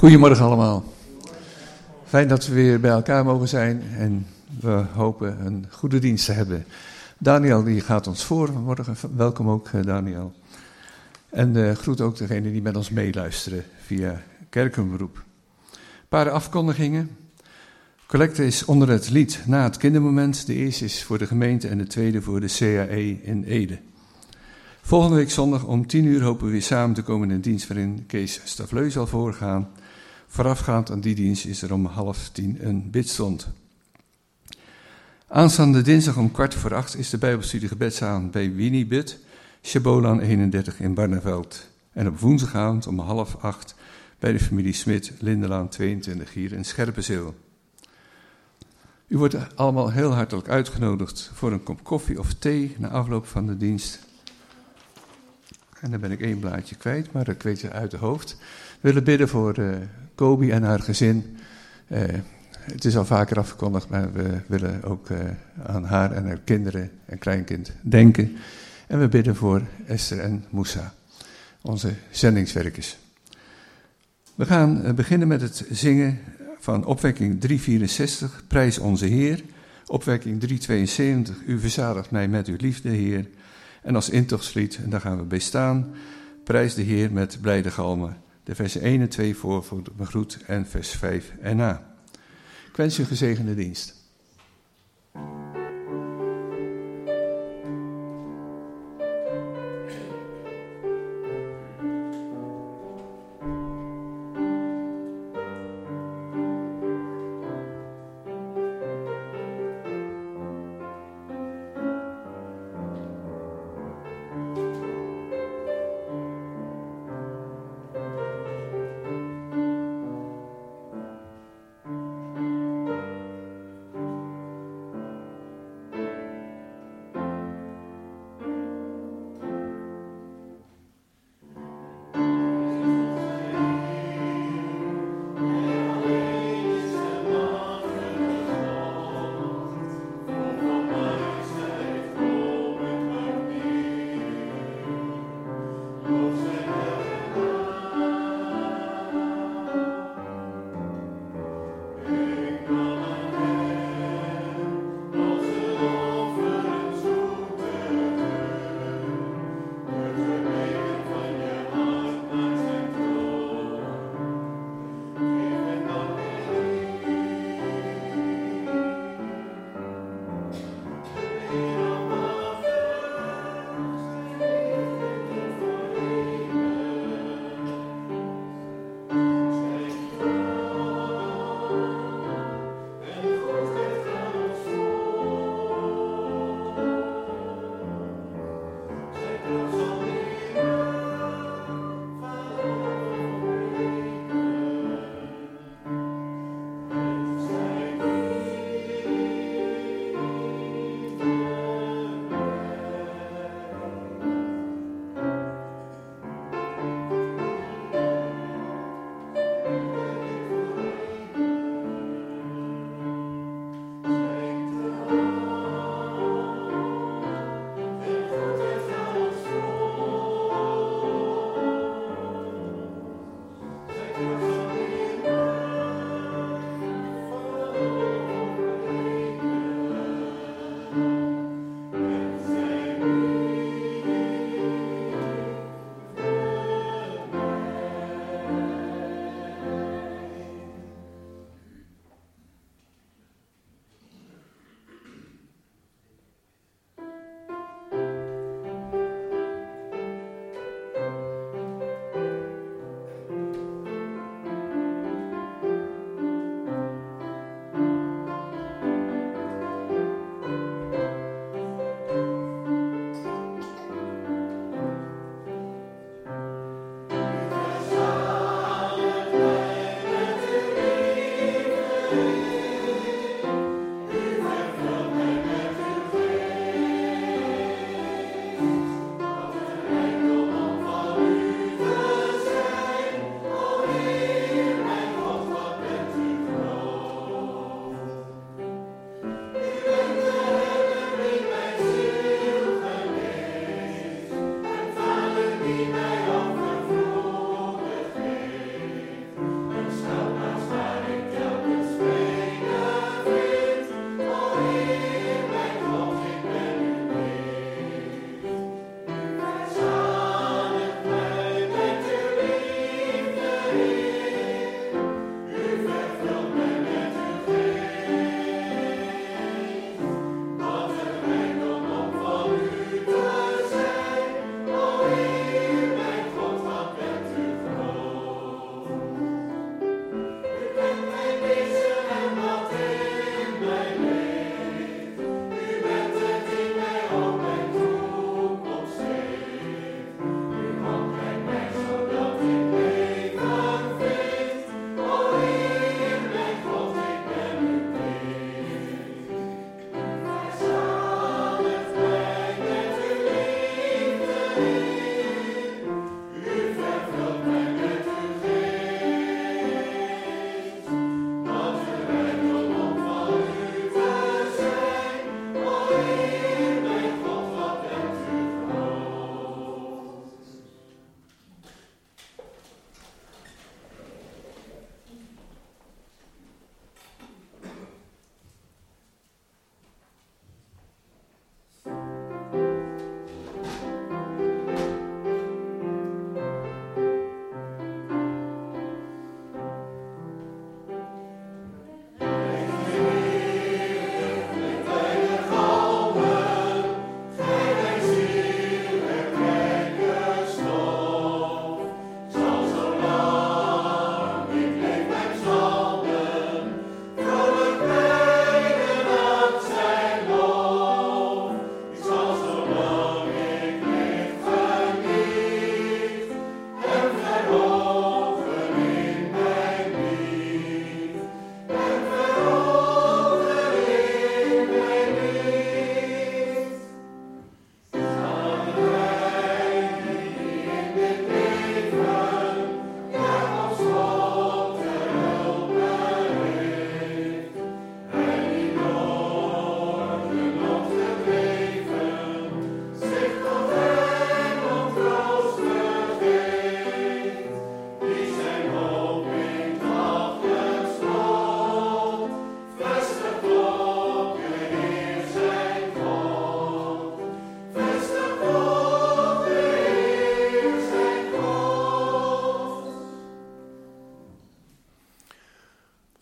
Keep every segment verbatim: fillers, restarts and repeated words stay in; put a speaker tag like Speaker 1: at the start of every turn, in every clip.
Speaker 1: Goedemorgen allemaal. Fijn dat we weer bij elkaar mogen zijn en we hopen een goede dienst te hebben. Daniel die gaat ons voor vanmorgen. Welkom ook Daniel. En uh, groet ook degenen die met ons meeluisteren via Kerkenberoep. Een paar afkondigingen. Collecte is onder het lied na het kindermoment. De eerste is voor de gemeente en de tweede voor de C A E in Ede. Volgende week zondag om tien uur hopen we weer samen te komen in een dienst waarin Kees Stavleu zal voorgaan. Voorafgaand aan die dienst is er om half tien een bidstond. Aanstaande dinsdag om kwart voor acht is de Bijbelstudie gebedsavond bij Winnie Bud, Chabolan eenendertig in Barneveld. En op woensdagavond om half acht bij de familie Smit, Lindelaan tweeëntwintig hier in Scherpenzeel. U wordt allemaal heel hartelijk uitgenodigd voor een kop koffie of thee na afloop van de dienst. En dan ben ik één blaadje kwijt, maar dat weet je uit de hoofd. We willen bidden voor uh, Kobi en haar gezin. Uh, het is al vaker afgekondigd, maar we willen ook uh, aan haar en haar kinderen en kleinkind denken. En we bidden voor Esther en Moussa, onze zendingswerkers. We gaan uh, beginnen met het zingen van opwekking driehonderdvierenzestig, Prijs onze Heer. Opwekking driehonderdtweeënzeventig, U verzadigt mij met uw liefde, Heer. En als intochtslied, en daar gaan we bij staan, Prijs de Heer met blijde galmen. De versen één en twee voor voor de begroet en vers vijf erna. Ik wens u een gezegende dienst.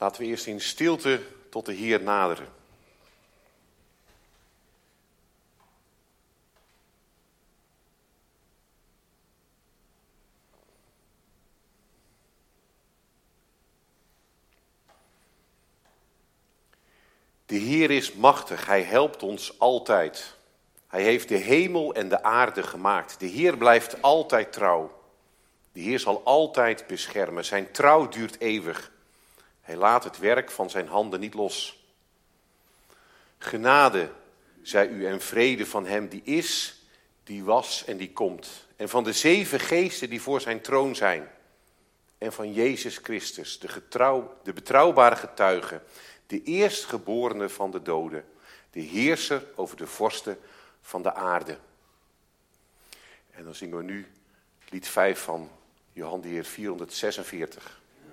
Speaker 2: Laten we eerst in stilte tot de Heer naderen. De Heer is machtig, Hij helpt ons altijd. Hij heeft de hemel en de aarde gemaakt. De Heer blijft altijd trouw. De Heer zal altijd beschermen. Zijn trouw duurt eeuwig. Hij laat het werk van zijn handen niet los. Genade, zij u, en vrede van hem die is, die was en die komt. En van de zeven geesten die voor zijn troon zijn. En van Jezus Christus, de, getrouw, de betrouwbare getuige, de eerstgeborene van de doden, de heerser over de vorsten van de aarde. En dan zingen we nu lied vijf van Johan de Heer vierhonderdzesenveertig.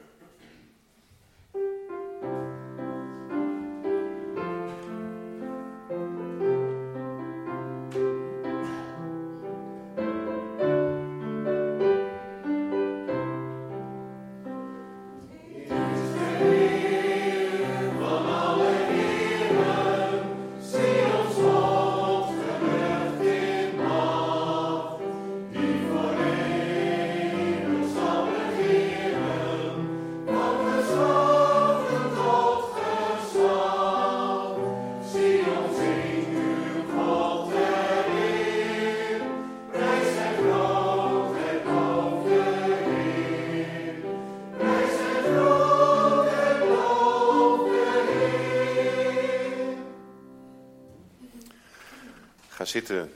Speaker 2: Zitten.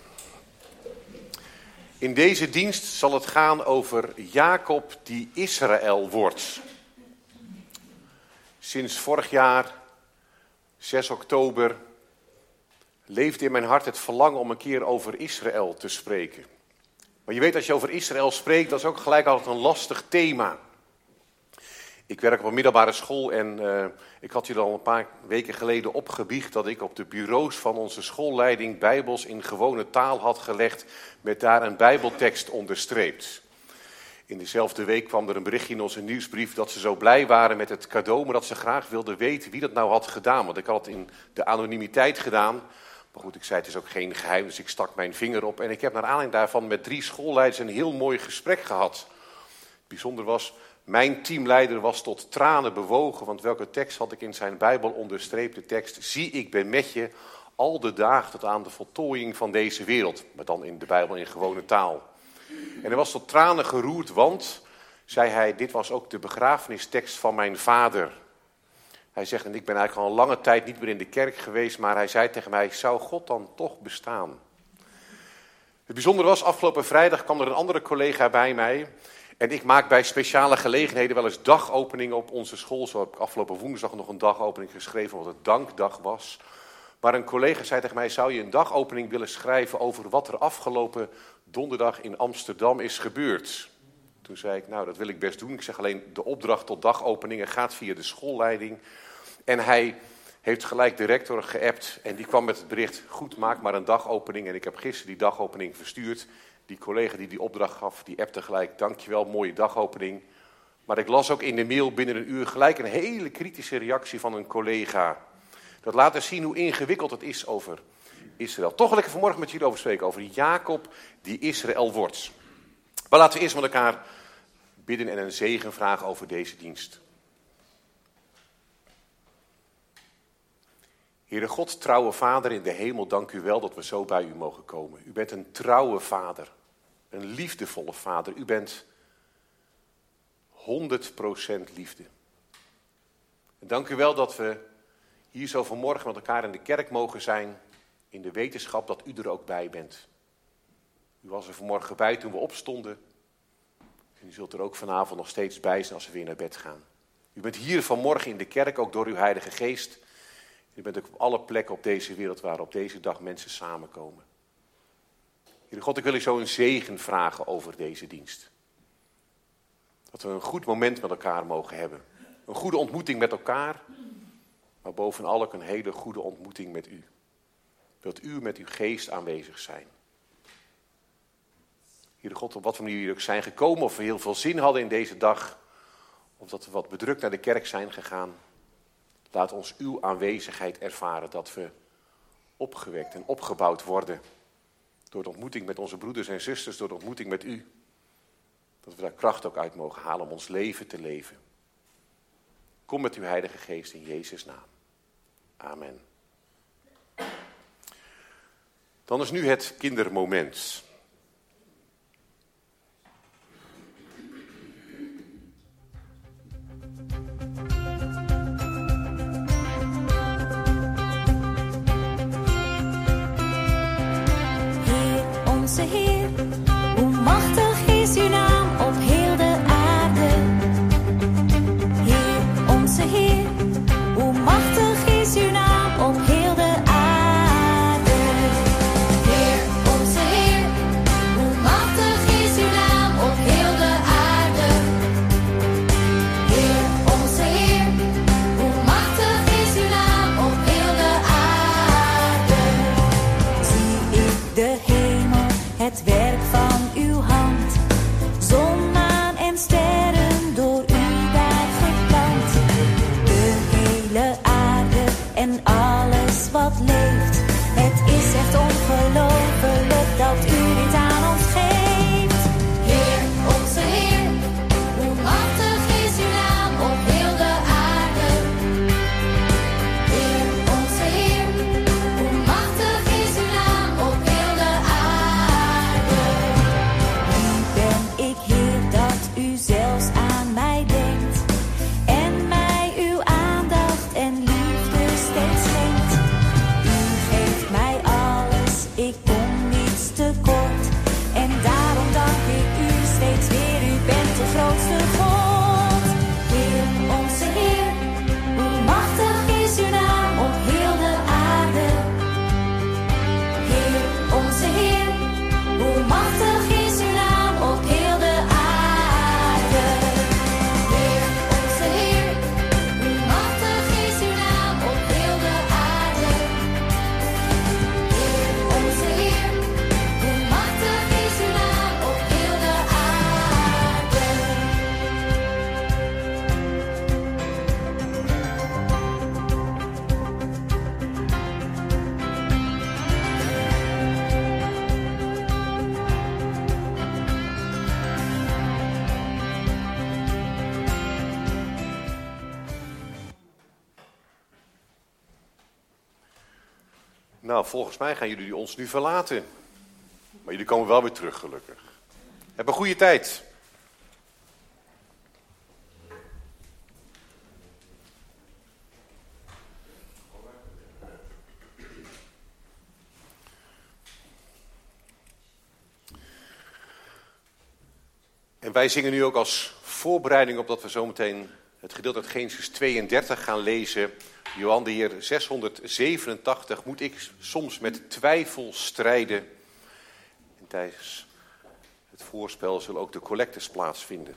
Speaker 2: In deze dienst zal het gaan over Jacob die Israël wordt. Sinds vorig jaar, zes oktober, leefde in mijn hart het verlangen om een keer over Israël te spreken. Maar je weet, als je over Israël spreekt, dat is ook gelijk altijd een lastig thema. Ik werk op een middelbare school en uh, ik had hier al een paar weken geleden opgebiecht dat ik op de bureaus van onze schoolleiding Bijbels in gewone taal had gelegd met daar een Bijbeltekst onderstreept. In dezelfde week kwam er een berichtje in onze nieuwsbrief dat ze zo blij waren met het cadeau, maar dat ze graag wilden weten wie dat nou had gedaan. Want ik had het in de anonimiteit gedaan. Maar goed, ik zei het is ook geen geheim, dus ik stak mijn vinger op. En ik heb naar aanleiding daarvan met drie schoolleiders een heel mooi gesprek gehad. Het bijzonder was, mijn teamleider was tot tranen bewogen, want welke tekst had ik in zijn Bijbel onderstreept? De tekst, zie ik ben met je al de dagen tot aan de voltooiing van deze wereld. Maar dan in de Bijbel in gewone taal. En hij was tot tranen geroerd, want, zei hij, dit was ook de begrafenistekst van mijn vader. Hij zegt, en ik ben eigenlijk al een lange tijd niet meer in de kerk geweest, maar hij zei tegen mij, zou God dan toch bestaan? Het bijzondere was, afgelopen vrijdag kwam er een andere collega bij mij. En ik maak bij speciale gelegenheden wel eens dagopeningen op onze school. Zo heb ik afgelopen woensdag nog een dagopening geschreven, omdat het dankdag was. Maar een collega zei tegen mij, zou je een dagopening willen schrijven over wat er afgelopen donderdag in Amsterdam is gebeurd? Toen zei ik, nou dat wil ik best doen. Ik zeg alleen, de opdracht tot dagopeningen gaat via de schoolleiding. En hij heeft gelijk de rector geappt en die kwam met het bericht, goed, maak maar een dagopening. En ik heb gisteren die dagopening verstuurd. Die collega die die opdracht gaf, die appte gelijk, dankjewel, mooie dagopening. Maar ik las ook in de mail binnen een uur gelijk een hele kritische reactie van een collega. Dat laat dus zien hoe ingewikkeld het is over Israël. Toch wil ik er vanmorgen met jullie over spreken, over Jacob die Israël wordt. Maar laten we eerst met elkaar bidden en een zegen vragen over deze dienst. Heere God, trouwe Vader in de hemel, dank u wel dat we zo bij u mogen komen. U bent een trouwe Vader, een liefdevolle Vader. U bent honderd procent liefde. En dank u wel dat we hier zo vanmorgen met elkaar in de kerk mogen zijn, in de wetenschap dat u er ook bij bent. U was er vanmorgen bij toen we opstonden. En u zult er ook vanavond nog steeds bij zijn als we weer naar bed gaan. U bent hier vanmorgen in de kerk, ook door uw Heilige Geest. U bent ook op alle plekken op deze wereld waar op deze dag mensen samenkomen. Heere God, ik wil u zo een zegen vragen over deze dienst. Dat we een goed moment met elkaar mogen hebben. Een goede ontmoeting met elkaar, maar bovenal ook een hele goede ontmoeting met u. Wilt u met uw geest aanwezig zijn. Heere God, op wat voor manier jullie ook zijn gekomen, of we heel veel zin hadden in deze dag, Omdat we wat bedrukt naar de kerk zijn gegaan. Laat ons uw aanwezigheid ervaren dat we opgewekt en opgebouwd worden. Door de ontmoeting met onze broeders en zusters, door de ontmoeting met u. Dat we daar kracht ook uit mogen halen om ons leven te leven. Kom met uw Heilige Geest in Jezus' naam. Amen. Dan is nu het kindermoment.
Speaker 3: Heer, onze Heer, hoe machtig is uw naam op heel de aarde. Heer, onze Heer, hoe machtig is uw naam op heel de aarde. Heer, onze Heer, hoe machtig is uw naam op heel de aarde. Heer, onze Heer, hoe machtig is uw naam op heel de aarde. Zie ik de hemel, het werk van uw hand. Zon, maan en sterren door u daar geplant. De hele aarde en alles wat leeft. Het is echt ongelooflijk dat u dit aan ons geeft. Heer, onze Heer, hoe machtig is uw naam op heel de aarde. Heer, onze Heer, hoe machtig is uw naam op heel de aarde. Wie ben ik, Heer, dat u zelfs aan mij denkt en mij uw aandacht en liefde steeds schenkt. U geeft mij alles, ik kom niets tekort. En daarom dank ik u steeds weer, u bent de grootste God. Heer, onze Heer, hoe machtig is uw naam op heel de aarde. Heer, onze Heer, hoe machtig is uw naam op heel de aarde. Heer, onze Heer, hoe machtig is uw naam op heel de aarde. Heer, onze Heer, hoe machtig is uw naam op heel de aarde.
Speaker 2: Nou, volgens mij gaan jullie ons nu verlaten. Maar jullie komen wel weer terug, gelukkig. Heb een goede tijd. En wij zingen nu ook als voorbereiding op dat we zometeen het gedeelte uit Genesis tweeëndertig gaan lezen. Johan de Heer zeshonderdzevenentachtig, moet ik soms met twijfel strijden. En tijdens het voorspel zullen ook de collectes plaatsvinden.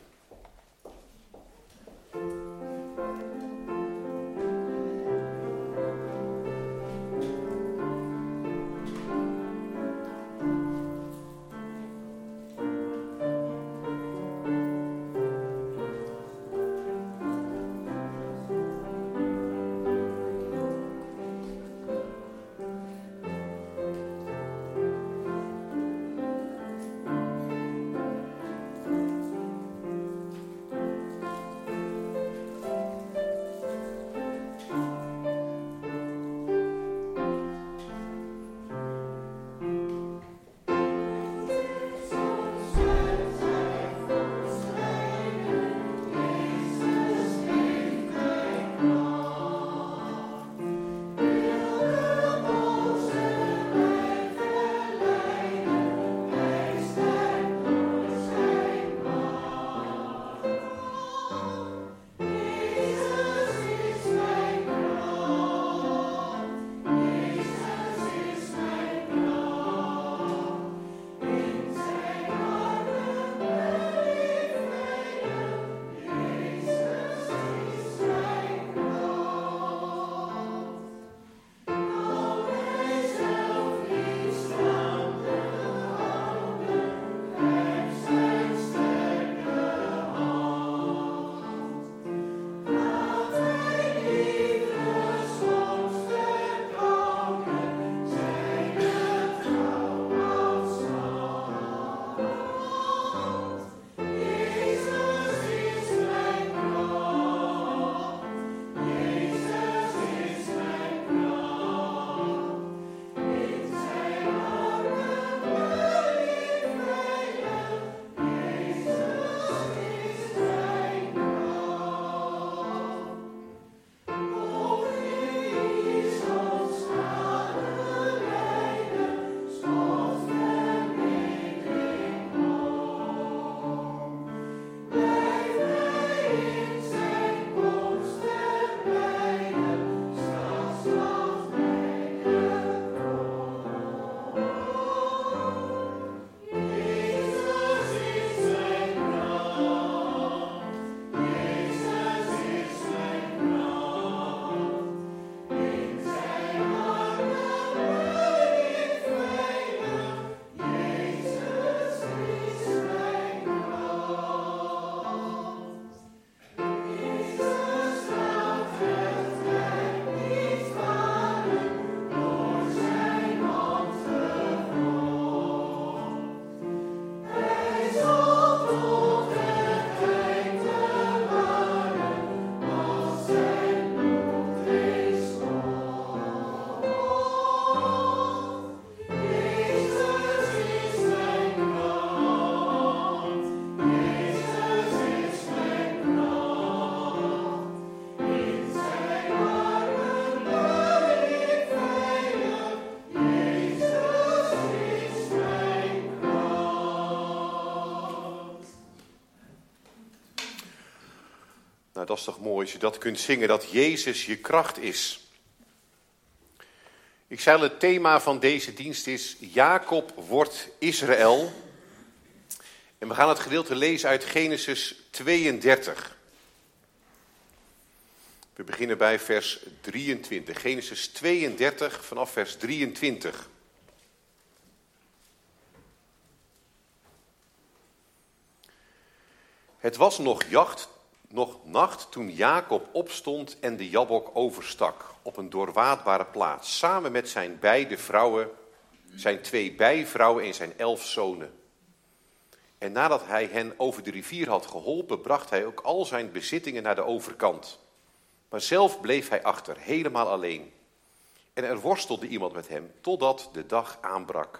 Speaker 2: Nou, dat is toch mooi als je dat kunt zingen, dat Jezus je kracht is. Ik zei al, het thema van deze dienst is Jacob wordt Israël. En we gaan het gedeelte lezen uit Genesis tweeëndertig. We beginnen bij vers drieëntwintig. Genesis tweeëndertig vanaf vers drieëntwintig. Het was nog jacht, nog nacht toen Jacob opstond en de Jabbok overstak op een doorwaadbare plaats, samen met zijn beide vrouwen, zijn twee bijvrouwen en zijn elf zonen. En nadat hij hen over de rivier had geholpen, bracht hij ook al zijn bezittingen naar de overkant. Maar zelf bleef hij achter, helemaal alleen. En er worstelde iemand met hem, totdat de dag aanbrak.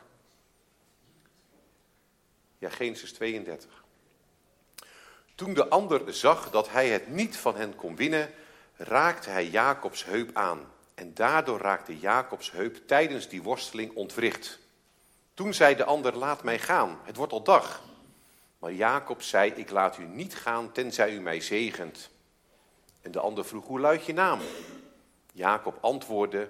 Speaker 2: Ja, Genesis tweeëndertig. Toen de ander zag dat hij het niet van hen kon winnen, raakte hij Jacobs heup aan. En daardoor raakte Jacobs heup tijdens die worsteling ontwricht. Toen zei de ander, laat mij gaan, het wordt al dag. Maar Jacob zei, ik laat u niet gaan, tenzij u mij zegent. En de ander vroeg, hoe luidt je naam? Jacob antwoordde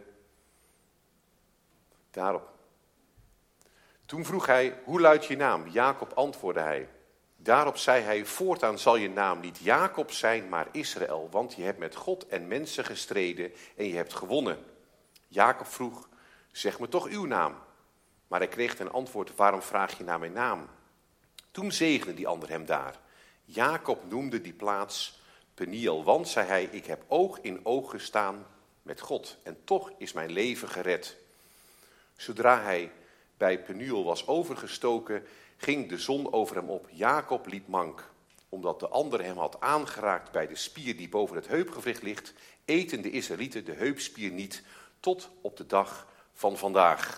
Speaker 2: daarop. Toen vroeg hij, hoe luidt je naam? Jacob antwoordde hij. Daarop zei hij, voortaan zal je naam niet Jacob zijn, maar Israël, want je hebt met God en mensen gestreden en je hebt gewonnen. Jacob vroeg, zeg me toch uw naam. Maar hij kreeg ten antwoord, waarom vraag je naar mijn naam? Toen zegende die ander hem daar. Jacob noemde die plaats Peniel, want, zei hij, ik heb oog in oog gestaan met God en toch is mijn leven gered. Zodra hij bij Peniel was overgestoken, ging de zon over hem op. Jacob liep mank, omdat de ander hem had aangeraakt bij de spier die boven het heupgewricht ligt, eten de Israëlieten de heupspier niet tot op de dag van vandaag.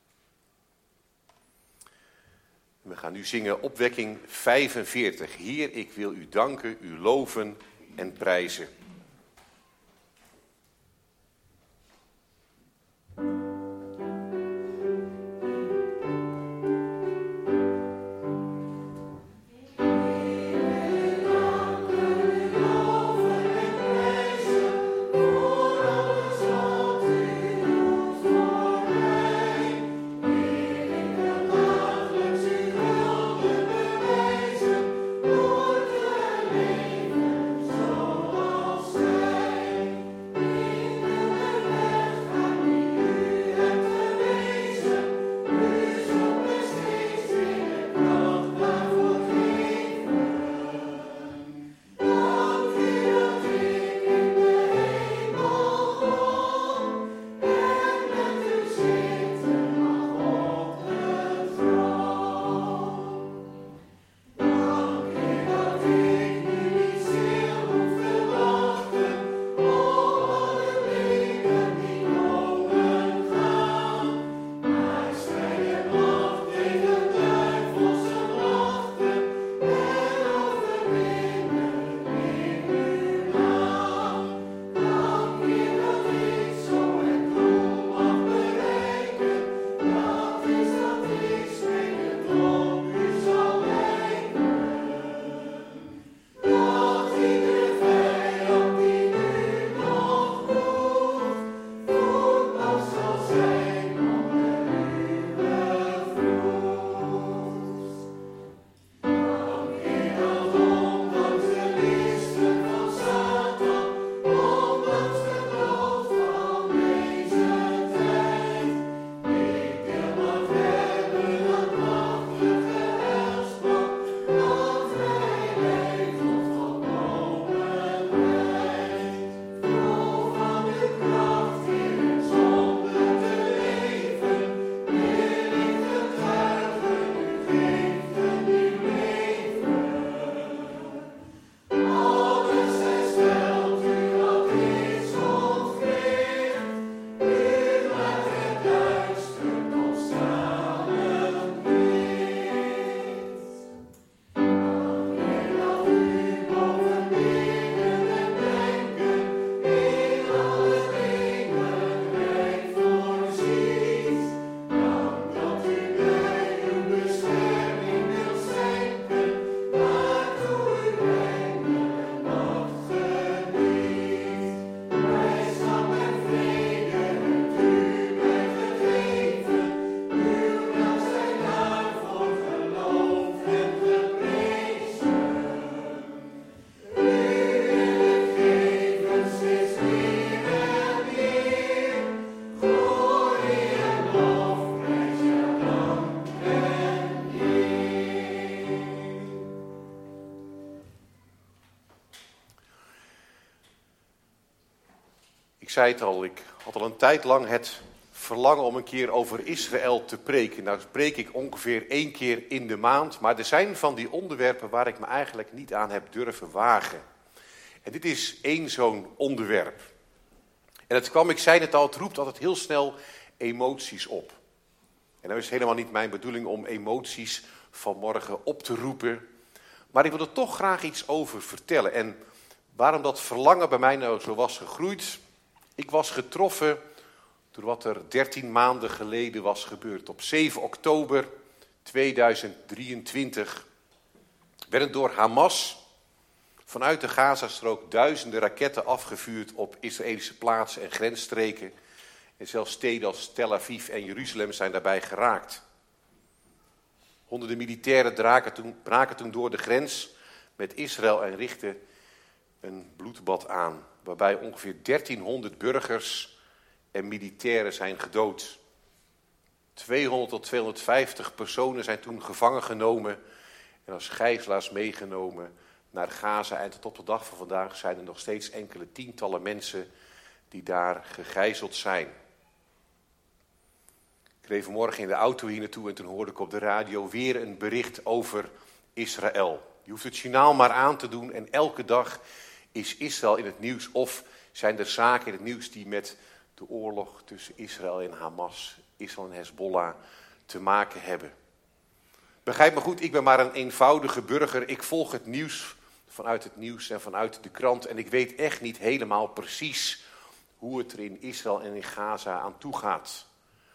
Speaker 2: We gaan nu zingen opwekking vijfenveertig. Heer, ik wil u danken, u loven en prijzen.
Speaker 4: Zoals
Speaker 2: Ik zei het al, ik had al een tijd lang het verlangen om een keer over Israël te preken. Nou spreek ik ongeveer één keer in de maand, maar er zijn van die onderwerpen waar ik me eigenlijk niet aan heb durven wagen. En dit is één zo'n onderwerp. En het kwam, ik zei het al, het roept altijd heel snel emoties op. En nou is het helemaal niet mijn bedoeling om emoties vanmorgen op te roepen. Maar ik wil er toch graag iets over vertellen. En waarom dat verlangen bij mij nou zo was gegroeid. Ik was getroffen door wat er dertien maanden geleden was gebeurd. Op zeven oktober tweeduizend drieëntwintig werden door Hamas vanuit de Gazastrook duizenden raketten afgevuurd op Israëlische plaatsen en grensstreken. En zelfs steden als Tel Aviv en Jeruzalem zijn daarbij geraakt. Honderden militairen braken toen, braken toen door de grens met Israël en richtten een bloedbad aan. Waarbij ongeveer dertienhonderd burgers en militairen zijn gedood. tweehonderd tot tweehonderdvijftig personen zijn toen gevangen genomen en als gijzelaars meegenomen naar Gaza. En tot op de dag van vandaag zijn er nog steeds enkele tientallen mensen die daar gegijzeld zijn. Ik reed vanmorgen in de auto hier naartoe en toen hoorde ik op de radio weer een bericht over Israël. Je hoeft het journaal maar aan te doen en elke dag is Israël in het nieuws. Of zijn er zaken in het nieuws die met de oorlog tussen Israël en Hamas, Israël en Hezbollah te maken hebben. Begrijp me goed, ik ben maar een eenvoudige burger. Ik volg het nieuws vanuit het nieuws en vanuit de krant. En ik weet echt niet helemaal precies hoe het er in Israël en in Gaza aan toe gaat.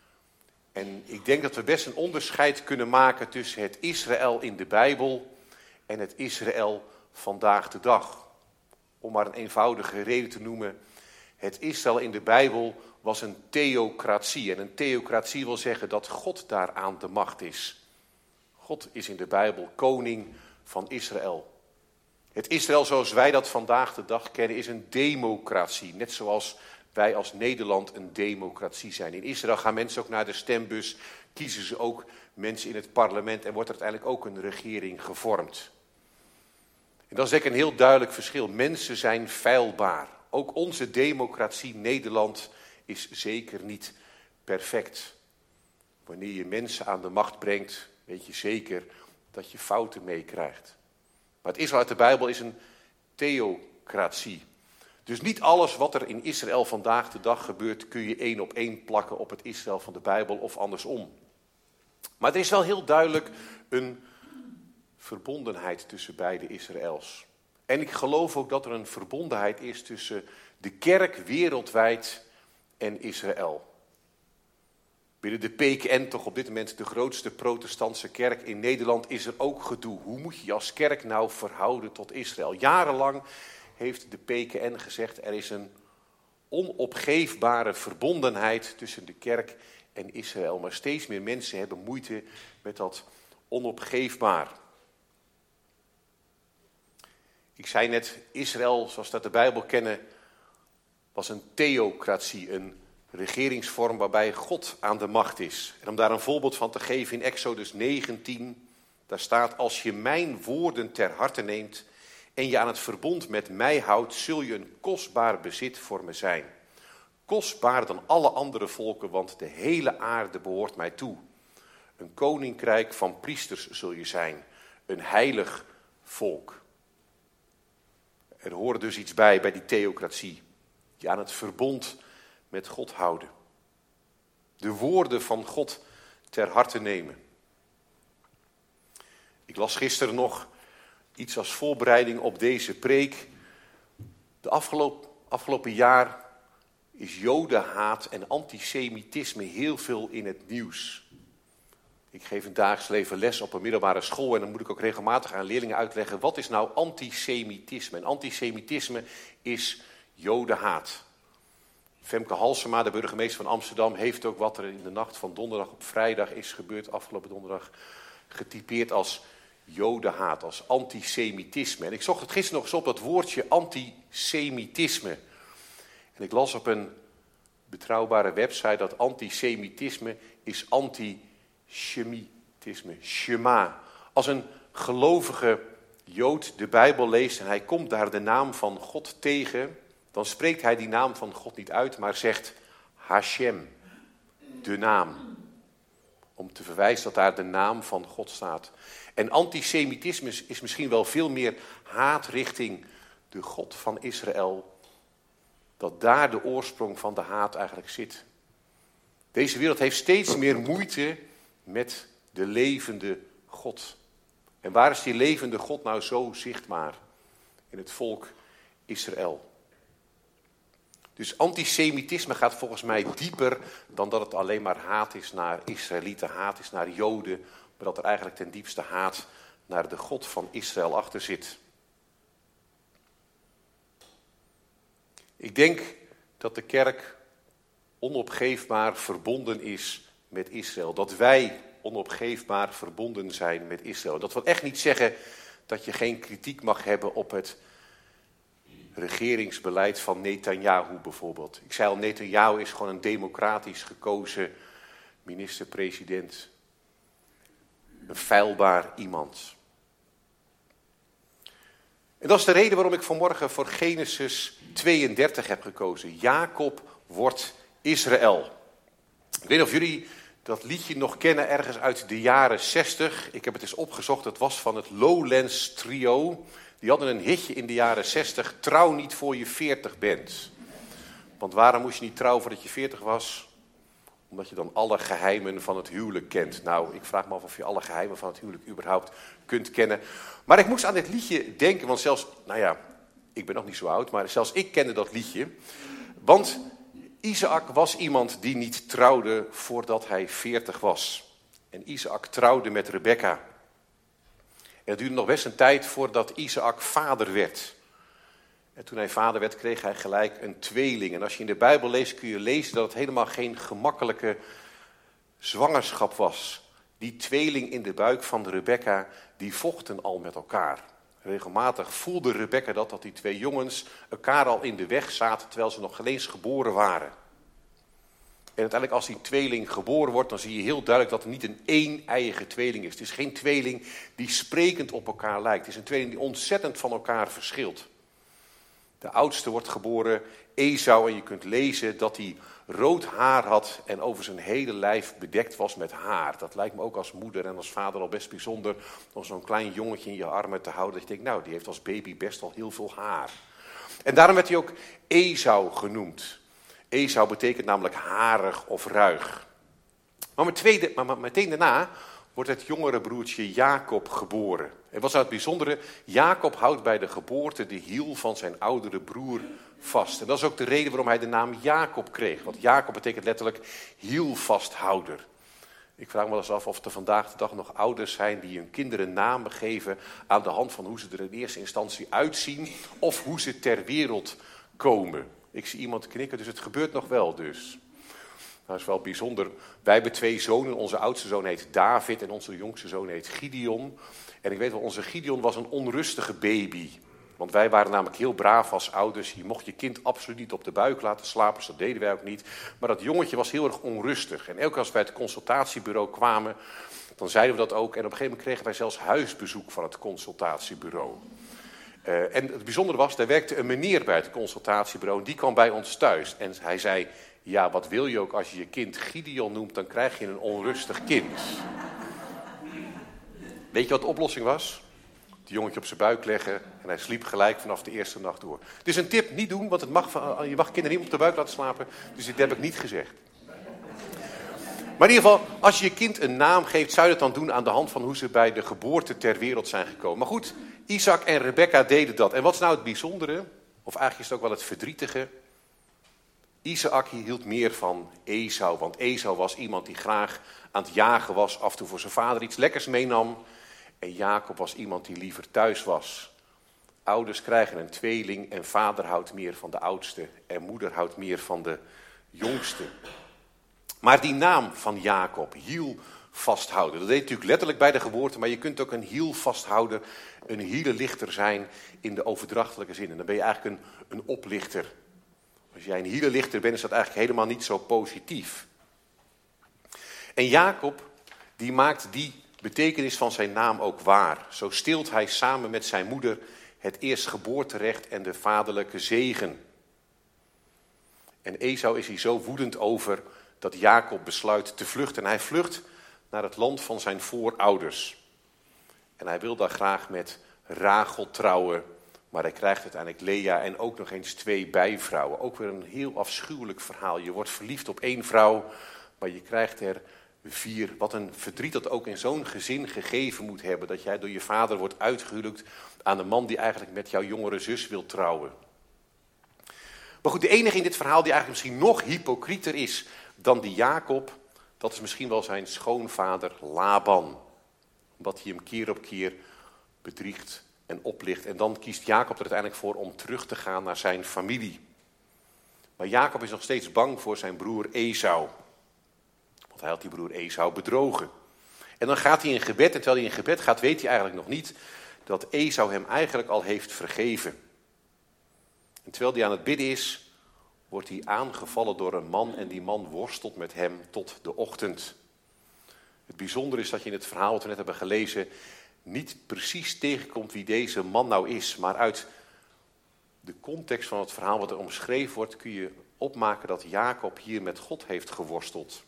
Speaker 2: En ik denk dat we best een onderscheid kunnen maken tussen het Israël in de Bijbel en het Israël vandaag de dag. Om maar een eenvoudige reden te noemen. Het Israël in de Bijbel was een theocratie. En een theocratie wil zeggen dat God daar aan de macht is. God is in de Bijbel koning van Israël. Het Israël zoals wij dat vandaag de dag kennen is een democratie. Net zoals wij als Nederland een democratie zijn. In Israël gaan mensen ook naar de stembus, kiezen ze ook mensen in het parlement en wordt er uiteindelijk ook een regering gevormd. En dat is eigenlijk een heel duidelijk verschil. Mensen zijn feilbaar. Ook onze democratie, Nederland, is zeker niet perfect. Wanneer je mensen aan de macht brengt, weet je zeker dat je fouten meekrijgt. Maar het Israël uit de Bijbel is een theocratie. Dus niet alles wat er in Israël vandaag de dag gebeurt, kun je één op één plakken op het Israël van de Bijbel of andersom. Maar er is wel heel duidelijk een verbondenheid tussen beide Israëls. En ik geloof ook dat er een verbondenheid is tussen de kerk wereldwijd en Israël. Binnen de P K N, toch op dit moment de grootste protestantse kerk in Nederland, is er ook gedoe. Hoe moet je je als kerk nou verhouden tot Israël? Jarenlang heeft de P K N gezegd, er is een onopgeefbare verbondenheid tussen de kerk en Israël. Maar steeds meer mensen hebben moeite met dat onopgeefbaar. Ik zei net, Israël, zoals we dat de Bijbel kennen, was een theocratie, een regeringsvorm waarbij God aan de macht is. En om daar een voorbeeld van te geven in Exodus negentien, daar staat, als je mijn woorden ter harte neemt en je aan het verbond met mij houdt, zul je een kostbaar bezit voor me zijn. Kostbaarder dan alle andere volken, want de hele aarde behoort mij toe. Een koninkrijk van priesters zul je zijn, een heilig volk. Er hoort dus iets bij, bij die theocratie. Je aan het verbond met God houden. De woorden van God ter harte nemen. Ik las gisteren nog iets als voorbereiding op deze preek. De afgelopen, afgelopen jaar is jodenhaat en antisemitisme heel veel in het nieuws. Ik geef een dagelijks leven les op een middelbare school en dan moet ik ook regelmatig aan leerlingen uitleggen, wat is nou antisemitisme? En antisemitisme is jodenhaat. Femke Halsema, de burgemeester van Amsterdam, heeft ook wat er in de nacht van donderdag op vrijdag is gebeurd, afgelopen donderdag, getypeerd als jodenhaat, als antisemitisme. En ik zocht het gisteren nog eens op, dat woordje antisemitisme. En ik las op een betrouwbare website dat antisemitisme is anti-shemitisme, shema. Als een gelovige Jood de Bijbel leest en hij komt daar de naam van God tegen, dan spreekt hij die naam van God niet uit, maar zegt Hashem, de naam. Om te verwijzen dat daar de naam van God staat. En antisemitisme is misschien wel veel meer haat richting de God van Israël. Dat daar de oorsprong van de haat eigenlijk zit. Deze wereld heeft steeds meer moeite met de levende God. En waar is die levende God nou zo zichtbaar? In het volk Israël. Dus antisemitisme gaat volgens mij dieper dan dat het alleen maar haat is naar Israëlieten, haat is naar Joden, maar dat er eigenlijk ten diepste haat naar de God van Israël achter zit. Ik denk dat de kerk onopgeefbaar verbonden is met Israël. Dat wij onopgeefbaar verbonden zijn met Israël. Dat wil echt niet zeggen dat je geen kritiek mag hebben op het regeringsbeleid van Netanyahu bijvoorbeeld. Ik zei al, Netanyahu is gewoon een democratisch gekozen minister-president. Een feilbaar iemand. En dat is de reden waarom ik vanmorgen voor Genesis tweeëndertig heb gekozen. Jacob wordt Israël. Ik weet niet of jullie dat liedje nog kennen ergens uit de jaren zestig. Ik heb het eens opgezocht, het was van het Lowlands Trio. Die hadden een hitje in de jaren zestig, trouw niet voor je veertig bent. Want waarom moest je niet trouwen voordat je veertig was? Omdat je dan alle geheimen van het huwelijk kent. Nou, ik vraag me af of je alle geheimen van het huwelijk überhaupt kunt kennen. Maar ik moest aan dit liedje denken, want zelfs, nou ja, ik ben nog niet zo oud, maar zelfs ik kende dat liedje. Want Isaac was iemand die niet trouwde voordat hij veertig was. En Isaac trouwde met Rebekka. En het duurde nog best een tijd voordat Isaac vader werd. En toen hij vader werd, kreeg hij gelijk een tweeling. En als je in de Bijbel leest, kun je lezen dat het helemaal geen gemakkelijke zwangerschap was. Die tweeling in de buik van Rebekka, die vochten al met elkaar. Regelmatig voelde Rebekka dat, dat die twee jongens elkaar al in de weg zaten, terwijl ze nog geen eens geboren waren. En uiteindelijk als die tweeling geboren wordt, dan zie je heel duidelijk dat het niet een één-eiige tweeling is. Het is geen tweeling die sprekend op elkaar lijkt. Het is een tweeling die ontzettend van elkaar verschilt. De oudste wordt geboren, Esau, en je kunt lezen dat hij rood haar had en over zijn hele lijf bedekt was met haar. Dat lijkt me ook als moeder en als vader al best bijzonder om zo'n klein jongetje in je armen te houden. Dat je denkt, nou, die heeft als baby best wel heel veel haar. En daarom werd hij ook Esau genoemd. Esau betekent namelijk harig of ruig. Maar, met tweede, maar meteen daarna wordt het jongere broertje Jacob geboren. En wat is nou het bijzondere? Jacob houdt bij de geboorte de hiel van zijn oudere broer vast. En dat is ook de reden waarom hij de naam Jacob kreeg. Want Jacob betekent letterlijk hielvasthouder. Ik vraag me wel eens af of er vandaag de dag nog ouders zijn die hun kinderen namen geven aan de hand van hoe ze er in eerste instantie uitzien of hoe ze ter wereld komen. Ik zie iemand knikken, dus het gebeurt nog wel dus. Dat is wel bijzonder. Wij hebben twee zonen. Onze oudste zoon heet David en onze jongste zoon heet Gideon. En ik weet wel, onze Gideon was een onrustige baby. Want wij waren namelijk heel braaf als ouders. Je mocht je kind absoluut niet op de buik laten slapen, dus dat deden wij ook niet. Maar dat jongetje was heel erg onrustig. En elke keer als wij het consultatiebureau kwamen, dan zeiden we dat ook. En op een gegeven moment kregen wij zelfs huisbezoek van het consultatiebureau. Uh, en het bijzondere was, daar werkte een meneer bij het consultatiebureau. En die kwam bij ons thuis. En hij zei, ja, wat wil je ook als je je kind Gideon noemt, dan krijg je een onrustig kind. Weet je wat de oplossing was? Het jongetje op zijn buik leggen en hij sliep gelijk vanaf de eerste nacht door. Dus een tip, niet doen, want het mag, je mag kinderen niet op de buik laten slapen. Dus dit heb ik niet gezegd. Maar in ieder geval, als je je kind een naam geeft, zou je dat dan doen aan de hand van hoe ze bij de geboorte ter wereld zijn gekomen. Maar goed, Isaac en Rebekka deden dat. En wat is nou het bijzondere, of eigenlijk is het ook wel het verdrietige? Isaac hield meer van Esau, want Esau was iemand die graag aan het jagen was, af en toe voor zijn vader iets lekkers meenam. En Jacob was iemand die liever thuis was. Ouders krijgen een tweeling en vader houdt meer van de oudste en moeder houdt meer van de jongste. Maar die naam van Jacob, hiel vasthouden, dat deed natuurlijk letterlijk bij de geboorte, maar je kunt ook een hiel vasthouder, een hielenlichter zijn in de overdrachtelijke zin. En dan ben je eigenlijk een, een oplichter. Als jij een hielenlichter bent, is dat eigenlijk helemaal niet zo positief. En Jacob, die maakt die betekenis van zijn naam ook waar. Zo steelt hij samen met zijn moeder het eerstgeboorterecht en de vaderlijke zegen. En Esau is hier zo woedend over dat Jacob besluit te vluchten. En hij vlucht naar het land van zijn voorouders. En hij wil daar graag met Rachel trouwen. Maar hij krijgt uiteindelijk Lea en ook nog eens twee bijvrouwen. Ook weer een heel afschuwelijk verhaal. Je wordt verliefd op één vrouw, maar je krijgt er vier. Wat een verdriet dat ook in zo'n gezin gegeven moet hebben. Dat jij door je vader wordt uitgehuwelijkt aan een man die eigenlijk met jouw jongere zus wil trouwen. Maar goed, de enige in dit verhaal die eigenlijk misschien nog hypocrieter is dan die Jacob, dat is misschien wel zijn schoonvader Laban. Omdat hij hem keer op keer bedriegt en oplicht. En dan kiest Jacob er uiteindelijk voor om terug te gaan naar zijn familie. Maar Jacob is nog steeds bang voor zijn broer Esau. Want hij had die broer Esau bedrogen. En dan gaat hij in gebed, en terwijl hij in gebed gaat, weet hij eigenlijk nog niet dat Esau hem eigenlijk al heeft vergeven. En terwijl hij aan het bidden is, wordt hij aangevallen door een man en die man worstelt met hem tot de ochtend. Het bijzondere is dat je in het verhaal wat we net hebben gelezen niet precies tegenkomt wie deze man nou is. Maar uit de context van het verhaal wat er omschreven wordt kun je opmaken dat Jacob hier met God heeft geworsteld.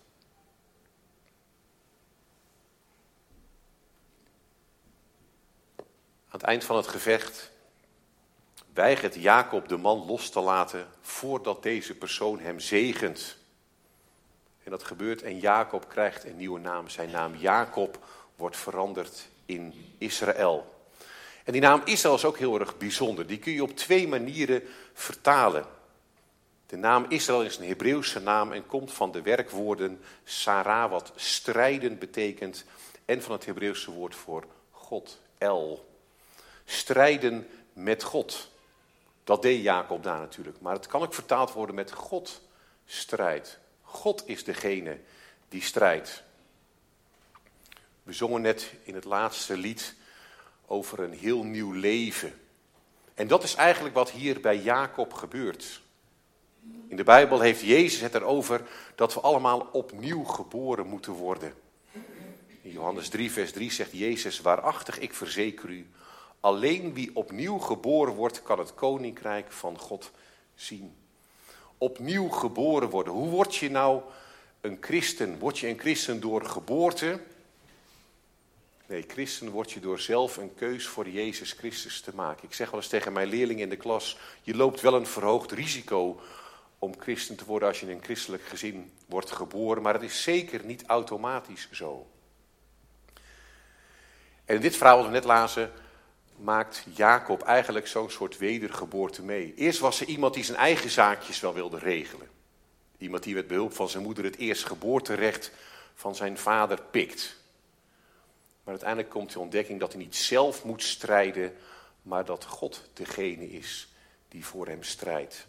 Speaker 2: Aan het eind van het gevecht weigert Jacob de man los te laten voordat deze persoon hem zegent. En dat gebeurt en Jacob krijgt een nieuwe naam. Zijn naam Jacob wordt veranderd in Israël. En die naam Israël is ook heel erg bijzonder. Die kun je op twee manieren vertalen. De naam Israël is een Hebreeuwse naam en komt van de werkwoorden Sarah, wat strijden betekent, en van het Hebreeuwse woord voor God, El. Strijden met God. Dat deed Jacob daar natuurlijk. Maar het kan ook vertaald worden met God strijdt. God is degene die strijdt. We zongen net in het laatste lied over een heel nieuw leven. En dat is eigenlijk wat hier bij Jacob gebeurt. In de Bijbel heeft Jezus het erover dat we allemaal opnieuw geboren moeten worden. In Johannes drie vers drie zegt Jezus, waarachtig ik verzeker u, alleen wie opnieuw geboren wordt kan het koninkrijk van God zien. Opnieuw geboren worden. Hoe word je nou een christen? Word je een christen door geboorte? Nee, christen word je door zelf een keus voor Jezus Christus te maken. Ik zeg wel eens tegen mijn leerlingen in de klas, je loopt wel een verhoogd risico om christen te worden als je in een christelijk gezin wordt geboren, maar het is zeker niet automatisch zo. En in dit verhaal wat we net lazen, maakt Jacob eigenlijk zo'n soort wedergeboorte mee. Eerst was er iemand die zijn eigen zaakjes wel wilde regelen. Iemand die met behulp van zijn moeder het eerstgeboorterecht van zijn vader pikt. Maar uiteindelijk komt de ontdekking dat hij niet zelf moet strijden, maar dat God degene is die voor hem strijdt.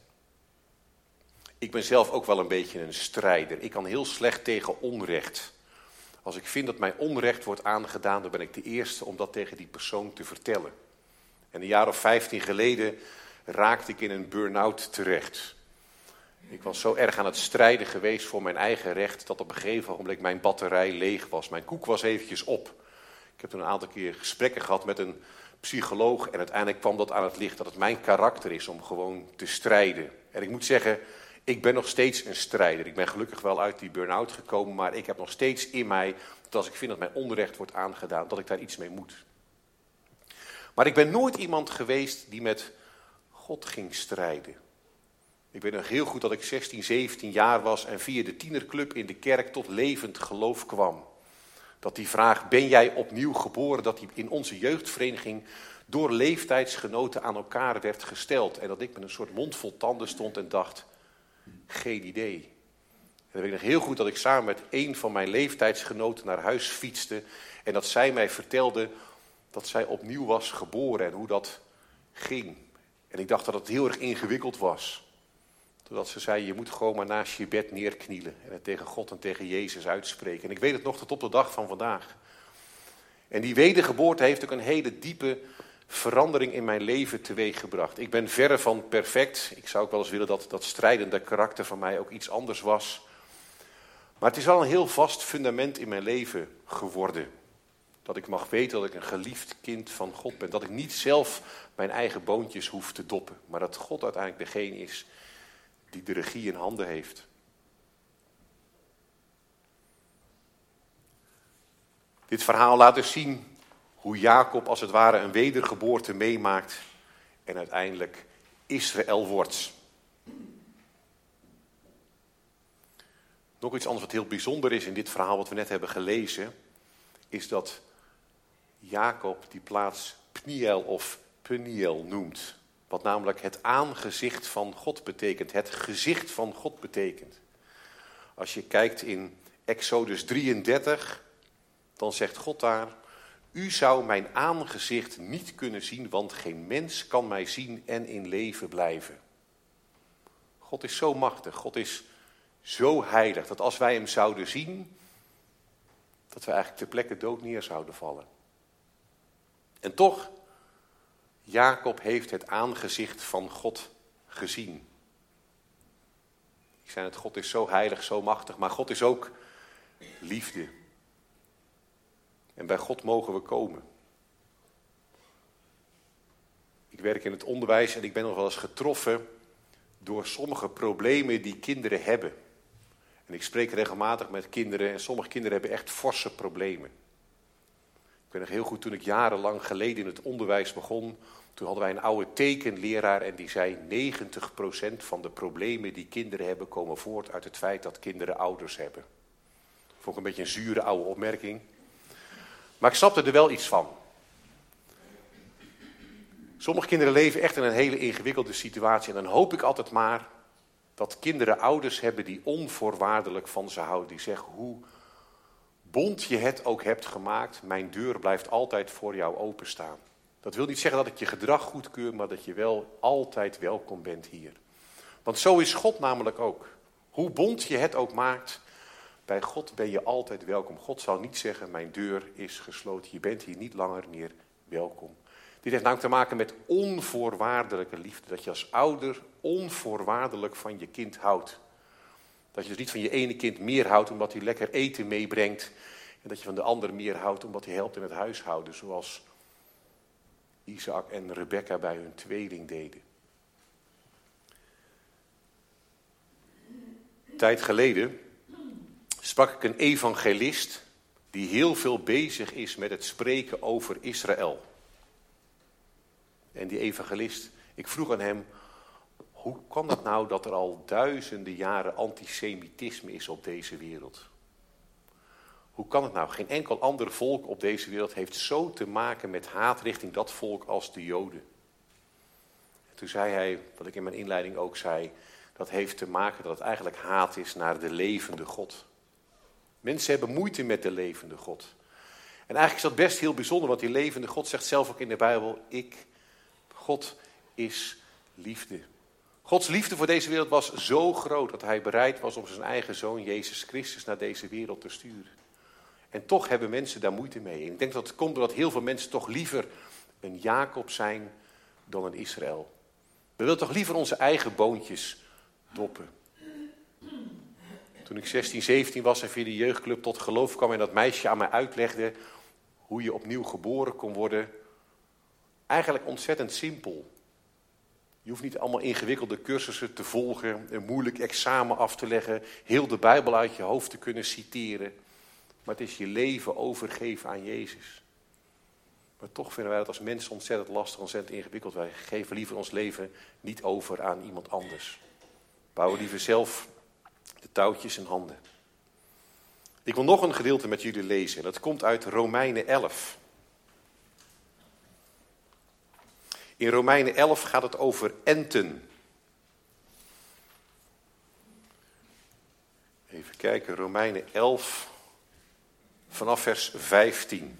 Speaker 2: Ik ben zelf ook wel een beetje een strijder. Ik kan heel slecht tegen onrecht. Als ik vind dat mij onrecht wordt aangedaan, dan ben ik de eerste om dat tegen die persoon te vertellen. En een jaar of vijftien geleden raakte ik in een burn-out terecht. Ik was zo erg aan het strijden geweest voor mijn eigen recht, dat op een gegeven moment mijn batterij leeg was. Mijn koek was eventjes op. Ik heb toen een aantal keer gesprekken gehad met een psycholoog en uiteindelijk kwam dat aan het licht dat het mijn karakter is om gewoon te strijden. En ik moet zeggen, ik ben nog steeds een strijder. Ik ben gelukkig wel uit die burn-out gekomen, maar ik heb nog steeds in mij dat als ik vind dat mijn onrecht wordt aangedaan, dat ik daar iets mee moet. Maar ik ben nooit iemand geweest die met God ging strijden. Ik weet nog heel goed dat ik zestien, zeventien jaar was en via de tienerclub in de kerk tot levend geloof kwam. Dat die vraag, ben jij opnieuw geboren, dat die in onze jeugdvereniging door leeftijdsgenoten aan elkaar werd gesteld. En dat ik met een soort mond vol tanden stond en dacht, geen idee. En dan weet ik nog heel goed dat ik samen met een van mijn leeftijdsgenoten naar huis fietste. En dat zij mij vertelde dat zij opnieuw was geboren en hoe dat ging. En ik dacht dat het heel erg ingewikkeld was. Totdat ze zei, je moet gewoon maar naast je bed neerknielen. En het tegen God en tegen Jezus uitspreken. En ik weet het nog tot op de dag van vandaag. En die wedergeboorte heeft ook een hele diepe verandering in mijn leven teweeggebracht. Ik ben verre van perfect. Ik zou ook wel eens willen dat dat strijdende karakter van mij ook iets anders was. Maar het is wel een heel vast fundament in mijn leven geworden. Dat ik mag weten dat ik een geliefd kind van God ben. Dat ik niet zelf mijn eigen boontjes hoef te doppen. Maar dat God uiteindelijk degene is die de regie in handen heeft. Dit verhaal laat dus zien hoe Jacob als het ware een wedergeboorte meemaakt en uiteindelijk Israël wordt. Nog iets anders wat heel bijzonder is in dit verhaal wat we net hebben gelezen, is dat Jacob die plaats Pniel of Peniel noemt. Wat namelijk het aangezicht van God betekent, het gezicht van God betekent. Als je kijkt in Exodus drieëndertig, dan zegt God daar: u zou mijn aangezicht niet kunnen zien, want geen mens kan mij zien en in leven blijven. God is zo machtig, God is zo heilig, dat als wij hem zouden zien, dat we eigenlijk ter plekke dood neer zouden vallen. En toch, Jacob heeft het aangezicht van God gezien. Ik zei het, God is zo heilig, zo machtig, maar God is ook liefde. En bij God mogen we komen. Ik werk in het onderwijs en ik ben nog wel eens getroffen door sommige problemen die kinderen hebben. En ik spreek regelmatig met kinderen en sommige kinderen hebben echt forse problemen. Ik weet nog heel goed, toen ik jarenlang geleden in het onderwijs begon, toen hadden wij een oude tekenleraar en die zei: negentig procent van de problemen die kinderen hebben komen voort uit het feit dat kinderen ouders hebben. Vond ik een beetje een zure oude opmerking. Maar ik snapte er wel iets van. Sommige kinderen leven echt in een hele ingewikkelde situatie. En dan hoop ik altijd maar dat kinderen ouders hebben die onvoorwaardelijk van ze houden. Die zeggen: hoe bond je het ook hebt gemaakt, mijn deur blijft altijd voor jou openstaan. Dat wil niet zeggen dat ik je gedrag goedkeur, maar dat je wel altijd welkom bent hier. Want zo is God namelijk ook. Hoe bond je het ook maakt, bij God ben je altijd welkom. God zal niet zeggen: mijn deur is gesloten, je bent hier niet langer meer welkom. Dit heeft namelijk te maken met onvoorwaardelijke liefde. Dat je als ouder onvoorwaardelijk van je kind houdt. Dat je dus niet van je ene kind meer houdt omdat hij lekker eten meebrengt. En dat je van de ander meer houdt omdat hij helpt in het huishouden. Zoals Isaac en Rebekka bij hun tweeling deden. Een tijd geleden sprak ik een evangelist die heel veel bezig is met het spreken over Israël. En die evangelist, ik vroeg aan hem: hoe kan het nou dat er al duizenden jaren antisemitisme is op deze wereld? Hoe kan het nou? Geen enkel ander volk op deze wereld heeft zo te maken met haat richting dat volk als de Joden. En toen zei hij, wat ik in mijn inleiding ook zei, dat heeft te maken dat het eigenlijk haat is naar de levende God. Mensen hebben moeite met de levende God. En eigenlijk is dat best heel bijzonder, want die levende God zegt zelf ook in de Bijbel: ik, God is liefde. Gods liefde voor deze wereld was zo groot dat hij bereid was om zijn eigen zoon Jezus Christus naar deze wereld te sturen. En toch hebben mensen daar moeite mee. En ik denk dat het komt doordat heel veel mensen toch liever een Jacob zijn dan een Israël. We willen toch liever onze eigen boontjes doppen. Toen ik zestien, zeventien was en via de jeugdclub tot geloof kwam en dat meisje aan mij uitlegde hoe je opnieuw geboren kon worden. Eigenlijk ontzettend simpel. Je hoeft niet allemaal ingewikkelde cursussen te volgen, een moeilijk examen af te leggen, heel de Bijbel uit je hoofd te kunnen citeren. Maar het is je leven overgeven aan Jezus. Maar toch vinden wij dat als mensen ontzettend lastig, ontzettend ingewikkeld. Wij geven liever ons leven niet over aan iemand anders. Bouwen liever zelf de touwtjes in handen. Ik wil nog een gedeelte met jullie lezen. Dat komt uit Romeinen elf. In Romeinen elf gaat het over enten. Even kijken, Romeinen elf, vanaf vers vijftien.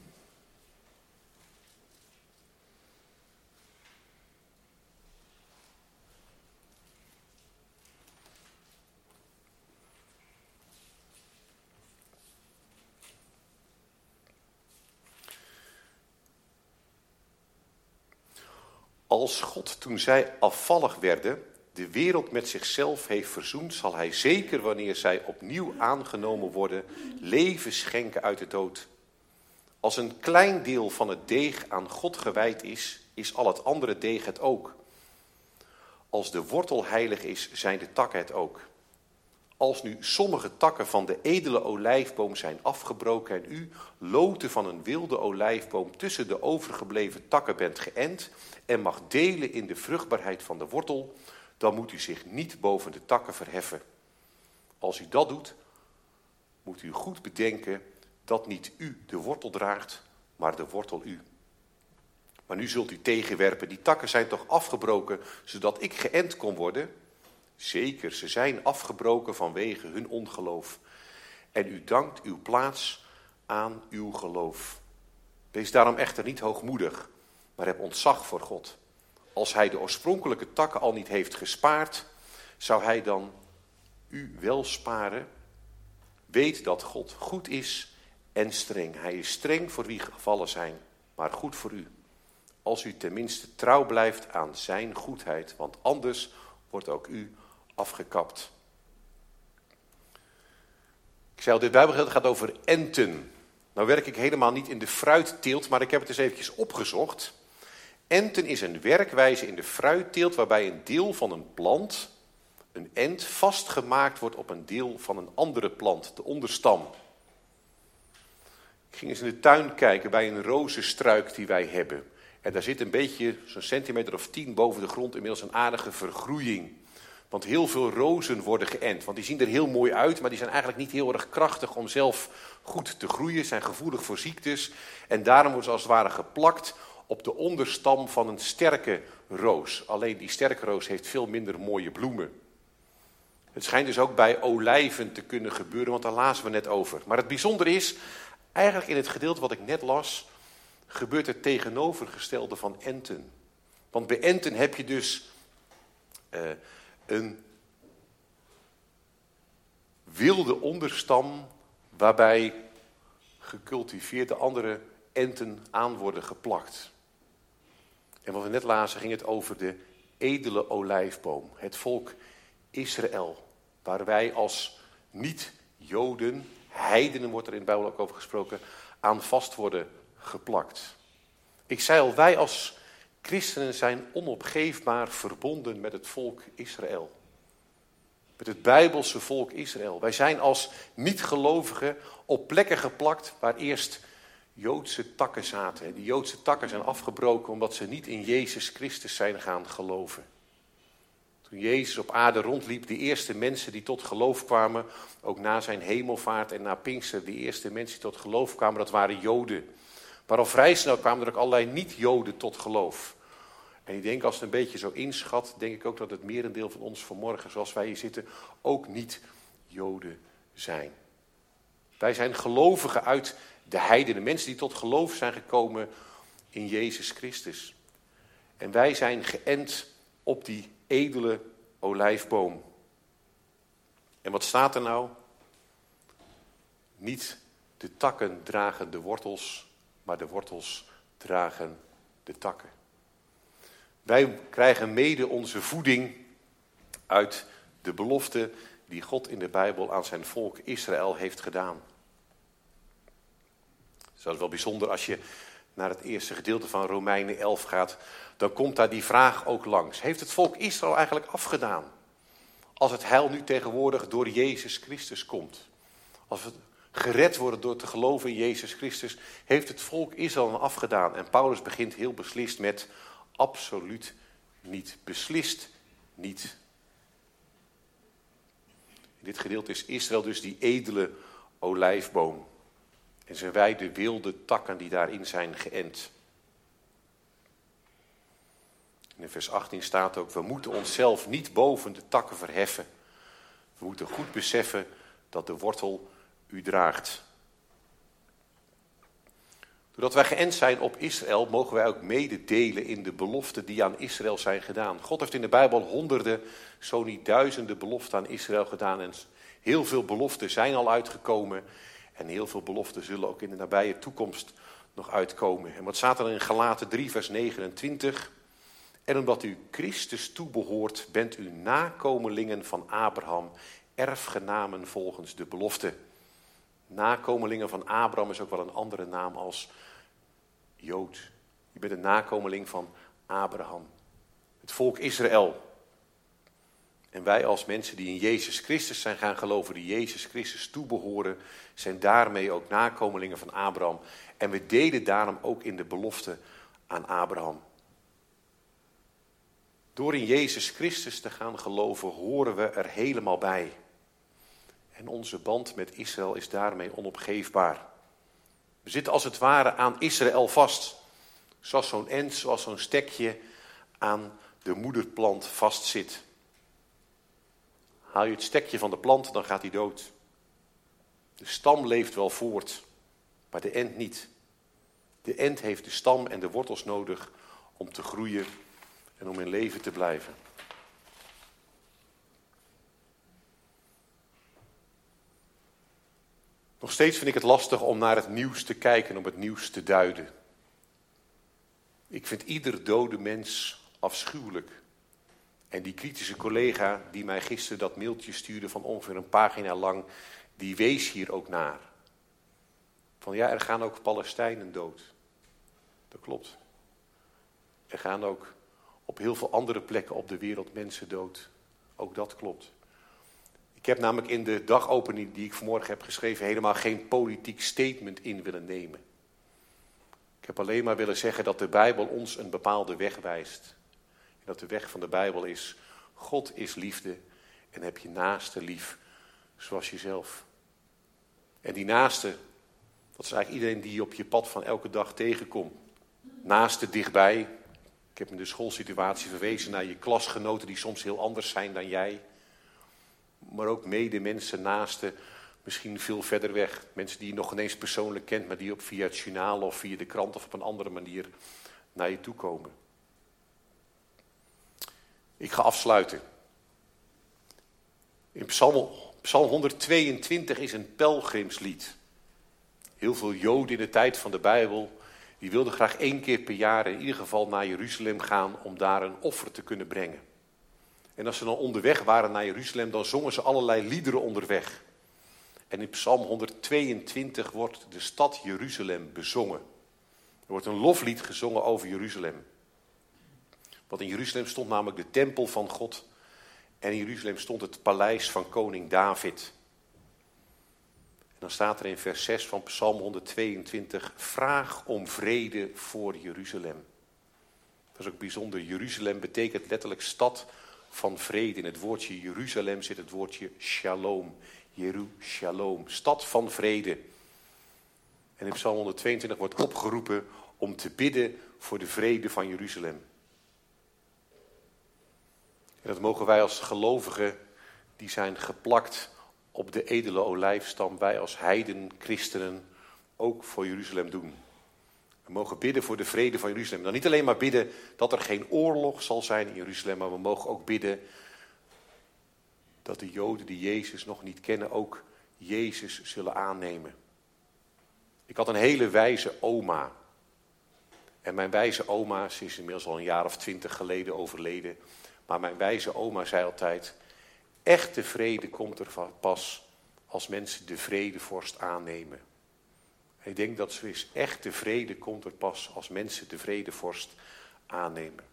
Speaker 2: Als God, toen zij afvallig werden, de wereld met zichzelf heeft verzoend, zal hij zeker, wanneer zij opnieuw aangenomen worden, leven schenken uit de dood. Als een klein deel van het deeg aan God gewijd is, is al het andere deeg het ook. Als de wortel heilig is, zijn de takken het ook. Als nu sommige takken van de edele olijfboom zijn afgebroken en u, loten van een wilde olijfboom, tussen de overgebleven takken bent geënt en mag delen in de vruchtbaarheid van de wortel, dan moet u zich niet boven de takken verheffen. Als u dat doet, moet u goed bedenken dat niet u de wortel draagt, maar de wortel u. Maar nu zult u tegenwerpen, die takken zijn toch afgebroken, zodat ik geënt kon worden? Zeker, ze zijn afgebroken vanwege hun ongeloof. En u dankt uw plaats aan uw geloof. Wees daarom echter niet hoogmoedig, maar heb ontzag voor God. Als hij de oorspronkelijke takken al niet heeft gespaard, zou hij dan u wel sparen? Weet dat God goed is en streng. Hij is streng voor wie gevallen zijn, maar goed voor u. Als u tenminste trouw blijft aan zijn goedheid, want anders wordt ook u afgekapt. Ik zei al, dit Bijbelgedeelte gaat over enten. Nou werk ik helemaal niet in de fruitteelt, maar ik heb het eens eventjes opgezocht. Enten is een werkwijze in de fruitteelt waarbij een deel van een plant, een ent, vastgemaakt wordt op een deel van een andere plant, de onderstam. Ik ging eens in de tuin kijken bij een rozenstruik die wij hebben. En daar zit een beetje, zo'n centimeter of tien boven de grond, inmiddels een aardige vergroeiing. Want heel veel rozen worden geënt. Want die zien er heel mooi uit, maar die zijn eigenlijk niet heel erg krachtig om zelf goed te groeien. Zijn gevoelig voor ziektes. En daarom worden ze als het ware geplakt op de onderstam van een sterke roos. Alleen die sterke roos heeft veel minder mooie bloemen. Het schijnt dus ook bij olijven te kunnen gebeuren, want daar lazen we net over. Maar het bijzondere is, eigenlijk in het gedeelte wat ik net las, gebeurt het tegenovergestelde van enten. Want bij enten heb je dus uh, een wilde onderstam waarbij gecultiveerde andere enten aan worden geplakt. En wat we net lazen ging het over de edele olijfboom, het volk Israël, waar wij als niet-Joden, heidenen wordt er in de Bijbel ook over gesproken, aan vast worden geplakt. Ik zei al, wij als christenen zijn onopgeefbaar verbonden met het volk Israël. Met het Bijbelse volk Israël. Wij zijn als niet-gelovigen op plekken geplakt waar eerst Joodse takken zaten. Die Joodse takken zijn afgebroken omdat ze niet in Jezus Christus zijn gaan geloven. Toen Jezus op aarde rondliep, de eerste mensen die tot geloof kwamen, ook na zijn hemelvaart en na Pinkster, de eerste mensen die tot geloof kwamen, dat waren Joden. Maar al vrij snel kwamen er ook allerlei niet-Joden tot geloof. En ik denk, als het een beetje zo inschat, denk ik ook dat het merendeel van ons vanmorgen, zoals wij hier zitten, ook niet-Joden zijn. Wij zijn gelovigen uit de heidenen, mensen die tot geloof zijn gekomen in Jezus Christus. En wij zijn geënt op die edele olijfboom. En wat staat er nou? Niet de takken dragen de wortels, maar de wortels dragen de takken. Wij krijgen mede onze voeding uit de belofte die God in de Bijbel aan zijn volk Israël heeft gedaan. Dat is wel bijzonder als je naar het eerste gedeelte van Romeinen elf gaat, dan komt daar die vraag ook langs. Heeft het volk Israël eigenlijk afgedaan? Als het heil nu tegenwoordig door Jezus Christus komt. Als we gered worden door te geloven in Jezus Christus, heeft het volk Israël dan afgedaan? En Paulus begint heel beslist met absoluut niet. Beslist niet. In dit gedeelte is Israël dus die edele olijfboom. En zijn wij de wilde takken die daarin zijn geënt. In vers achttien staat ook, we moeten onszelf niet boven de takken verheffen. We moeten goed beseffen dat de wortel u draagt. Doordat wij geënt zijn op Israël, mogen wij ook mededelen in de beloften die aan Israël zijn gedaan. God heeft in de Bijbel honderden, zo niet duizenden beloften aan Israël gedaan. En heel veel beloften zijn al uitgekomen. En heel veel beloften zullen ook in de nabije toekomst nog uitkomen. En wat staat er in Galaten drie vers negenentwintig? En omdat u Christus toebehoort, bent u nakomelingen van Abraham, erfgenamen volgens de belofte. Nakomelingen van Abraham is ook wel een andere naam als Jood. Je bent een nakomeling van Abraham. Het volk Israël. En wij als mensen die in Jezus Christus zijn gaan geloven, die Jezus Christus toebehoren, zijn daarmee ook nakomelingen van Abraham. En we delen daarom ook in de belofte aan Abraham. Door in Jezus Christus te gaan geloven, horen we er helemaal bij. En onze band met Israël is daarmee onopgeefbaar. We zitten als het ware aan Israël vast. Zoals zo'n end, zoals zo'n stekje aan de moederplant vastzit. Haal je het stekje van de plant, dan gaat hij dood. De stam leeft wel voort, maar de end niet. De end heeft de stam en de wortels nodig om te groeien en om in leven te blijven. Nog steeds vind ik het lastig om naar het nieuws te kijken, om het nieuws te duiden. Ik vind ieder dode mens afschuwelijk. En die kritische collega die mij gisteren dat mailtje stuurde van ongeveer een pagina lang, die wees hier ook naar. Van ja, er gaan ook Palestijnen dood. Dat klopt. Er gaan ook op heel veel andere plekken op de wereld mensen dood. Ook dat klopt. Ik heb namelijk in de dagopening die ik vanmorgen heb geschreven helemaal geen politiek statement in willen nemen. Ik heb alleen maar willen zeggen dat de Bijbel ons een bepaalde weg wijst. En dat de weg van de Bijbel is, God is liefde en heb je naaste lief zoals jezelf. En die naaste, dat is eigenlijk iedereen die je op je pad van elke dag tegenkomt. Naaste dichtbij. Ik heb in de schoolsituatie verwezen naar je klasgenoten die soms heel anders zijn dan jij. Maar ook medemensen, naasten, misschien veel verder weg. Mensen die je nog ineens persoonlijk kent, maar die op via het journaal of via de krant of op een andere manier naar je toe komen. Ik ga afsluiten. In Psalm, Psalm honderdtweeëntwintig is een pelgrimslied. Heel veel Joden in de tijd van de Bijbel, die wilden graag één keer per jaar in ieder geval naar Jeruzalem gaan om daar een offer te kunnen brengen. En als ze dan onderweg waren naar Jeruzalem, dan zongen ze allerlei liederen onderweg. En in Psalm honderdtweeëntwintig wordt de stad Jeruzalem bezongen. Er wordt een loflied gezongen over Jeruzalem. Want in Jeruzalem stond namelijk de tempel van God. En in Jeruzalem stond het paleis van koning David. En dan staat er in vers zes van Psalm honderdtweeëntwintig, vraag om vrede voor Jeruzalem. Dat is ook bijzonder. Jeruzalem betekent letterlijk stad van vrede. In het woordje Jeruzalem zit het woordje shalom. Jeru shalom. Stad van vrede. En in Psalm honderdtweeëntwintig wordt opgeroepen om te bidden voor de vrede van Jeruzalem. En dat mogen wij als gelovigen, die zijn geplakt op de edele olijfstam, wij als heiden, christenen, ook voor Jeruzalem doen. We mogen bidden voor de vrede van Jeruzalem. Dan niet alleen maar bidden dat er geen oorlog zal zijn in Jeruzalem, maar we mogen ook bidden dat de Joden die Jezus nog niet kennen ook Jezus zullen aannemen. Ik had een hele wijze oma. En mijn wijze oma, ze is inmiddels al een jaar of twintig geleden overleden. Maar mijn wijze oma zei altijd, echte vrede komt er pas als mensen de vredevorst aannemen. En ik denk dat zo is. Echte vrede komt er pas als mensen de vredevorst aannemen.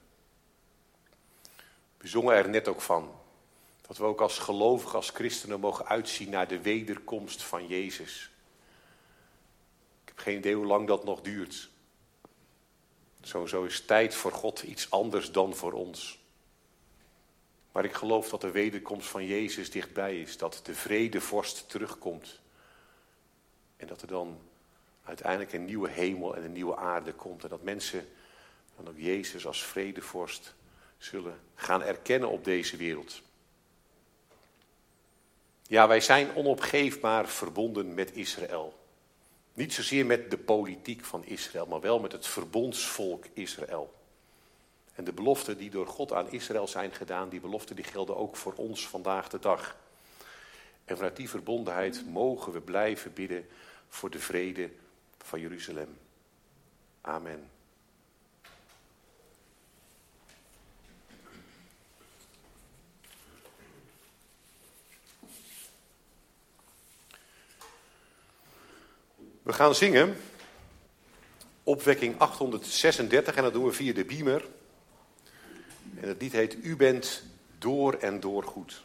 Speaker 2: We zongen er net ook van. Dat we ook als gelovigen, als christenen mogen uitzien naar de wederkomst van Jezus. Ik heb geen idee hoe lang dat nog duurt. Sowieso is tijd voor God iets anders dan voor ons. Maar ik geloof dat de wederkomst van Jezus dichtbij is. Dat de vredevorst terugkomt. En dat er dan uiteindelijk een nieuwe hemel en een nieuwe aarde komt. En dat mensen dan ook Jezus als vredevorst zullen gaan erkennen op deze wereld. Ja, wij zijn onopgeefbaar verbonden met Israël. Niet zozeer met de politiek van Israël, maar wel met het verbondsvolk Israël. En de beloften die door God aan Israël zijn gedaan, die beloften die gelden ook voor ons vandaag de dag. En vanuit die verbondenheid mogen we blijven bidden voor de vrede van Jeruzalem. Amen. We gaan zingen opwekking achthonderdzesendertig en dat doen we via de beamer. En het lied heet U bent door en door goed.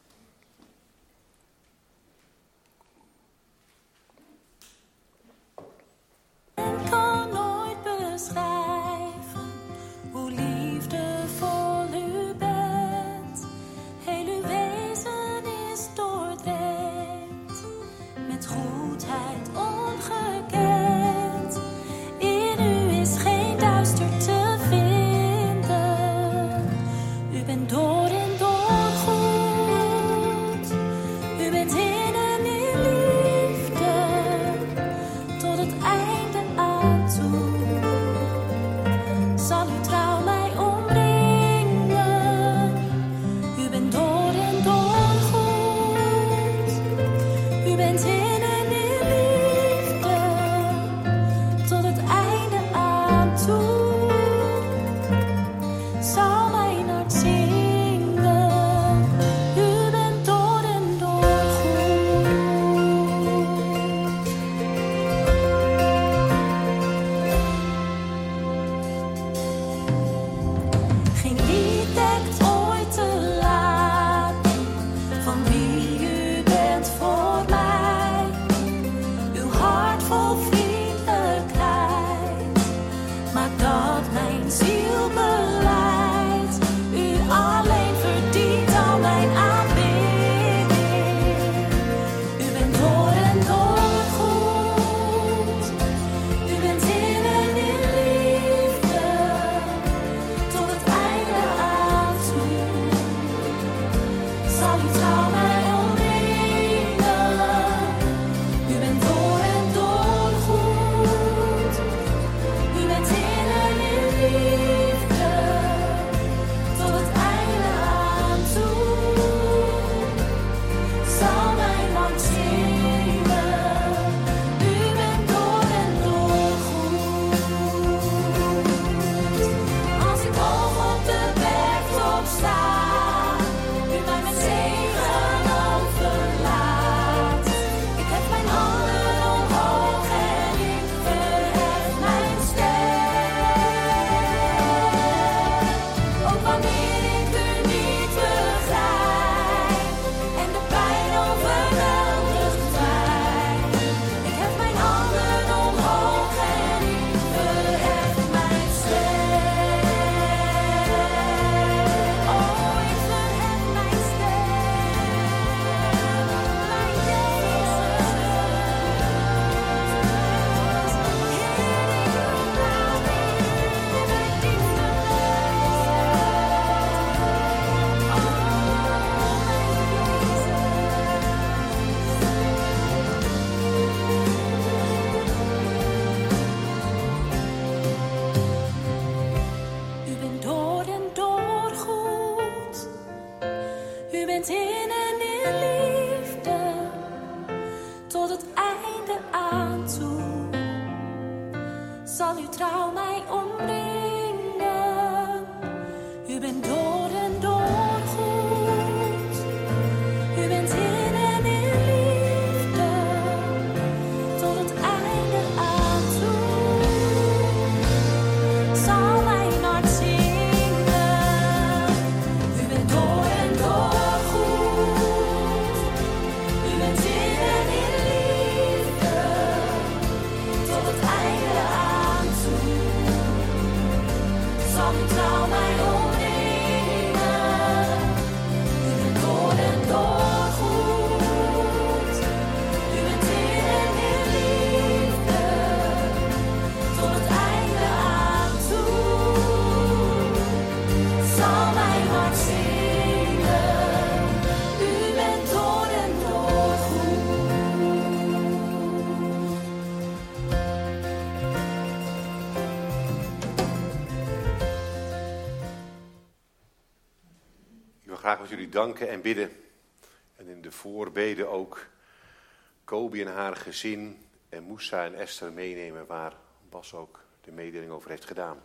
Speaker 3: Ik kan nooit beschrijven hoe liefdevol u bent. Heel uw wezen is doordrenkt met goedheid ongekend. In u is geen duister te vinden. U bent door en door goed. U bent in en in liefde tot het einde aan toe. Zal uw trouw mij omringen. U bent door en door goed. U bent in en in liefde tot het einde aan toe. Zal mijn hart zingen. U bent door en door goed. Geen lied dekt ooit te laten van wie u bent voor mij. Uw hart vol vriendelijkheid maakt dat mijn ziel beleidt. U alleen verdient al mijn aanbidding. U bent door en door goed. U bent in en in liefde tot het einde aan toe. Zal uw trouw mij omringen. U bent door en door goed. U bent in en in liefde tot het einde aan toe. Zal mijn hart zingen. U bent door en door goed. Als ik hoog op de bergtop sta, u mij met zegen overlaat. Ik hef mijn handen omhoog en ik verhef mijn stem. Ook wanneer ik u niet begrijp en de pijn overweldigt mij. Ik hef mijn handen omhoog en ik verhef mijn stem. Oh, ik verhef mijn stem. Mijn Jezus. U bent door en door goed. U bent in en in liefde tot het einde aan toe. Zal uw trouw mij omringen. U bent door en door goed. U bent in en in liefde tot het einde aan toe. Zal mijn hart zingen. U bent door en door goed. U bent in en in liefde tot het einde aan toe. Zal uw trouw mij omringen. U bent door en door goed. U bent in en in liefde tot het einde aan toe. Zal mijn hart zingen. U bent door en door goed.
Speaker 2: Ik wil graag met jullie danken en bidden. En in de voorbeden ook Kobi en haar gezin en Moussa en Esther meenemen, waar Bas ook de mededeling over heeft gedaan.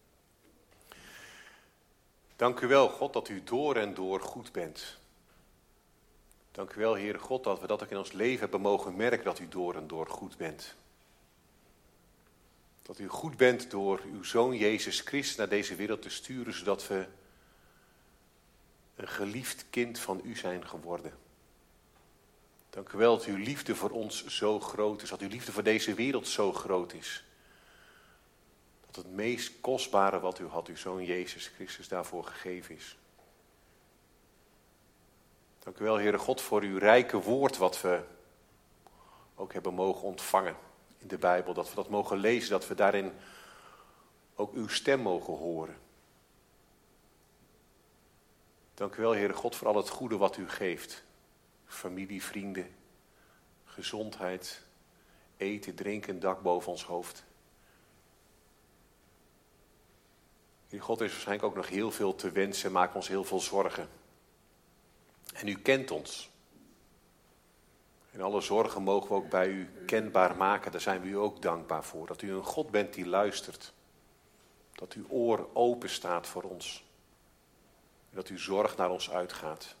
Speaker 2: Dank u wel, God, dat u door en door goed bent. Dank u wel, Heere God, dat we dat ook in ons leven hebben mogen merken, dat u door en door goed bent. Dat u goed bent door uw Zoon Jezus Christus naar deze wereld te sturen, zodat we een geliefd kind van u zijn geworden. Dank u wel dat uw liefde voor ons zo groot is, dat uw liefde voor deze wereld zo groot is. Dat het meest kostbare wat u had, uw Zoon Jezus Christus, daarvoor gegeven is. Dank u wel, Heere God, voor uw rijke woord wat we ook hebben mogen ontvangen in de Bijbel. Dat we dat mogen lezen, dat we daarin ook uw stem mogen horen. Dank u wel, Heere God, voor al het goede wat u geeft. Familie, vrienden, gezondheid, eten, drinken, dak boven ons hoofd. Heer God, er is waarschijnlijk ook nog heel veel te wensen, maakt ons heel veel zorgen. En u kent ons. En alle zorgen mogen we ook bij u kenbaar maken, daar zijn we u ook dankbaar voor. Dat u een God bent die luistert. Dat uw oor open staat voor ons. En dat uw zorg naar ons uitgaat.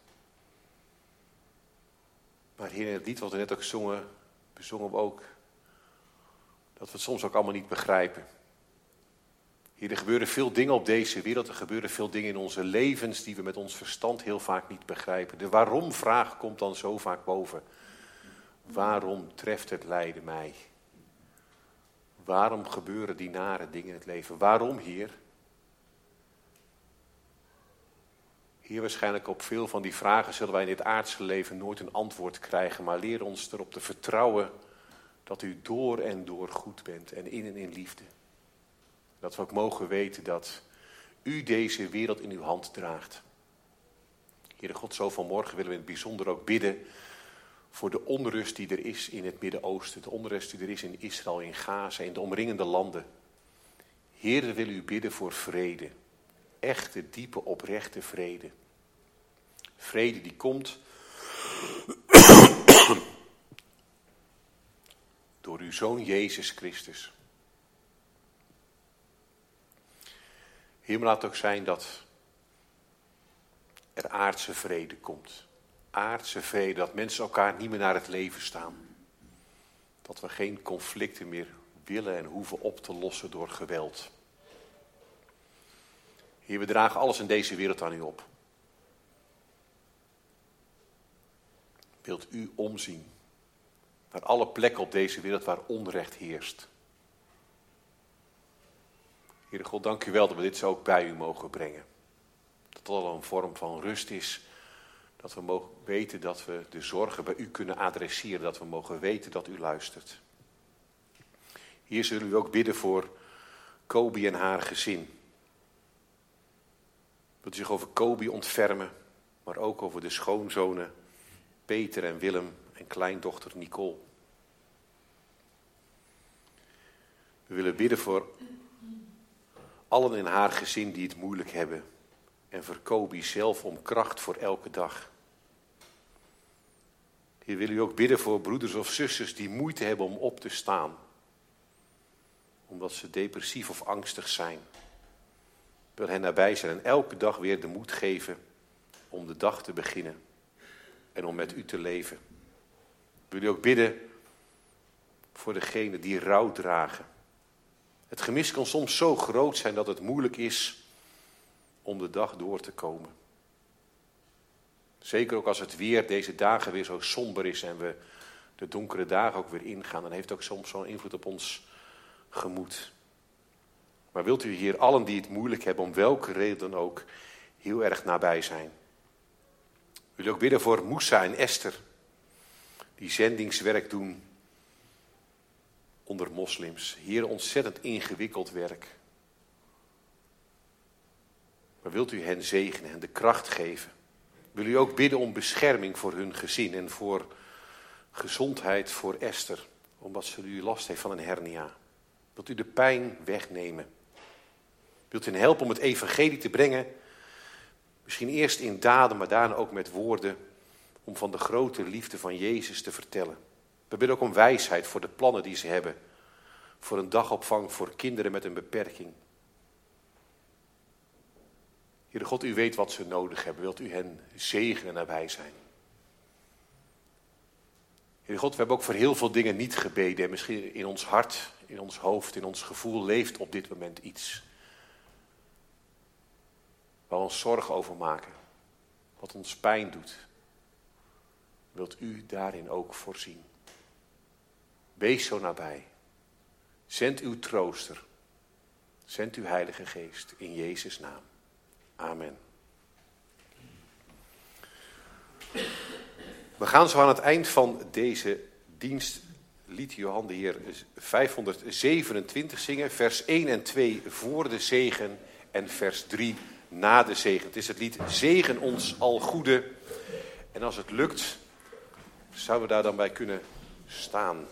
Speaker 2: Maar Heer, in het lied wat we net ook zongen, bezongen we ook dat we het soms ook allemaal niet begrijpen. Heer, er gebeuren veel dingen op deze wereld, er gebeuren veel dingen in onze levens die we met ons verstand heel vaak niet begrijpen. De waarom-vraag komt dan zo vaak boven. Waarom treft het lijden mij? Waarom gebeuren die nare dingen in het leven? Waarom, Heer? Heer, waarschijnlijk op veel van die vragen zullen wij in dit aardse leven nooit een antwoord krijgen, maar leer ons erop te vertrouwen dat u door en door goed bent en in en in liefde. Dat we ook mogen weten dat u deze wereld in uw hand draagt. Heere God, zo vanmorgen willen we in het bijzonder ook bidden voor de onrust die er is in het Midden-Oosten. De onrust die er is in Israël, in Gaza, in de omringende landen. Heere, we willen u bidden voor vrede. Echte, diepe, oprechte vrede. Vrede die komt door uw Zoon Jezus Christus. Heer, maar laat het ook zijn dat er aardse vrede komt. Aardse vrede, dat mensen elkaar niet meer naar het leven staan. Dat we geen conflicten meer willen en hoeven op te lossen door geweld. Heer, we dragen alles in deze wereld aan u op. Wilt u omzien naar alle plekken op deze wereld waar onrecht heerst. Heere God, dank u wel dat we dit zo ook bij u mogen brengen. Dat het al een vorm van rust is. Dat we mogen weten dat we de zorgen bij u kunnen adresseren. Dat we mogen weten dat u luistert. Hier zullen we ook bidden voor Kobi en haar gezin. Wilt u zich over Kobi ontfermen, maar ook over de schoonzonen Peter en Willem en kleindochter Nicole. We willen bidden voor allen in haar gezin die het moeilijk hebben. En voor Kobi zelf om kracht voor elke dag. Hier wil u ook bidden voor broeders of zusters die moeite hebben om op te staan. Omdat ze depressief of angstig zijn. Wil hen nabij zijn en elke dag weer de moed geven om de dag te beginnen. En om met u te leven. Wil u ook bidden voor degenen die rouw dragen. Het gemis kan soms zo groot zijn dat het moeilijk is om de dag door te komen. Zeker ook als het weer deze dagen weer zo somber is en we de donkere dagen ook weer ingaan. Dan heeft het ook soms zo'n invloed op ons gemoed. Maar wilt u hier allen die het moeilijk hebben, om welke reden dan ook, heel erg nabij zijn. Wil u ook bidden voor Moussa en Esther, die zendingswerk doen onder moslims. Hier ontzettend ingewikkeld werk. Maar wilt u hen zegenen en de kracht geven? Wil u ook bidden om bescherming voor hun gezin en voor gezondheid voor Esther, omdat ze nu last heeft van een hernia. Wilt u de pijn wegnemen? Wilt u hen helpen om het evangelie te brengen? Misschien eerst in daden, maar daarna ook met woorden, om van de grote liefde van Jezus te vertellen. We bidden ook om wijsheid voor de plannen die ze hebben. Voor een dagopvang voor kinderen met een beperking. Heere God, u weet wat ze nodig hebben. Wilt u hen zegenen en nabij zijn? Heere God, we hebben ook voor heel veel dingen niet gebeden. En misschien in ons hart, in ons hoofd, in ons gevoel leeft op dit moment iets. Waar we ons zorgen over maken. wat ons pijn doet, wilt u daarin ook voorzien. Wees zo nabij. Zend uw trooster. Zend uw Heilige Geest in Jezus' naam. Amen. We gaan zo aan het eind van deze dienst lied Johan de Heer vijfhonderdzevenentwintig zingen. Vers één en twee voor de zegen en vers drie na de zegen. Het is het lied Zegen ons al goede. En als het lukt, zouden we daar dan bij kunnen staan.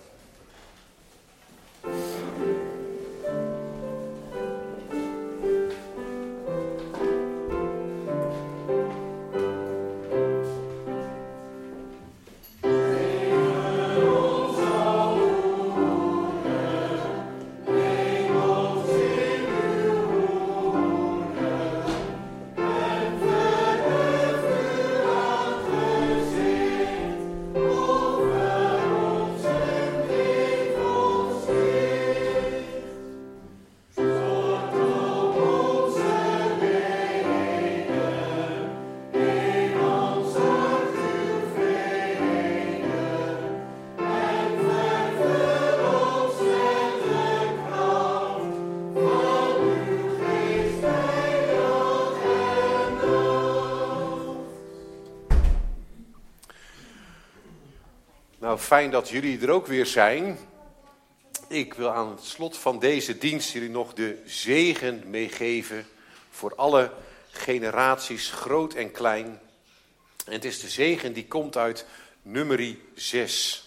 Speaker 2: Nou, fijn dat jullie er ook weer zijn. Ik wil aan het slot van deze dienst jullie nog de zegen meegeven voor alle generaties, groot en klein. En het is de zegen die komt uit nummerie zes.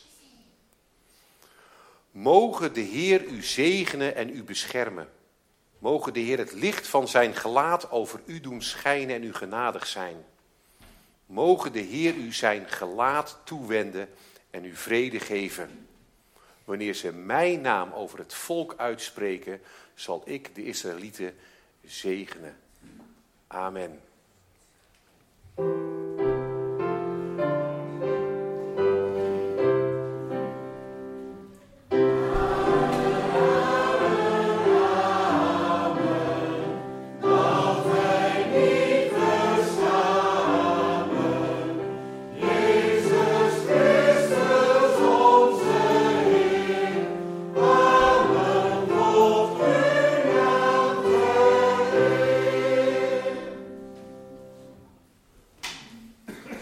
Speaker 2: Mogen de Heer u zegenen en u beschermen. Mogen de Heer het licht van zijn gelaat over u doen schijnen en u genadig zijn. Mogen de Heer u zijn gelaat toewenden en u vrede geven. Wanneer ze mijn naam over het volk uitspreken, zal ik de Israëlieten zegenen. Amen.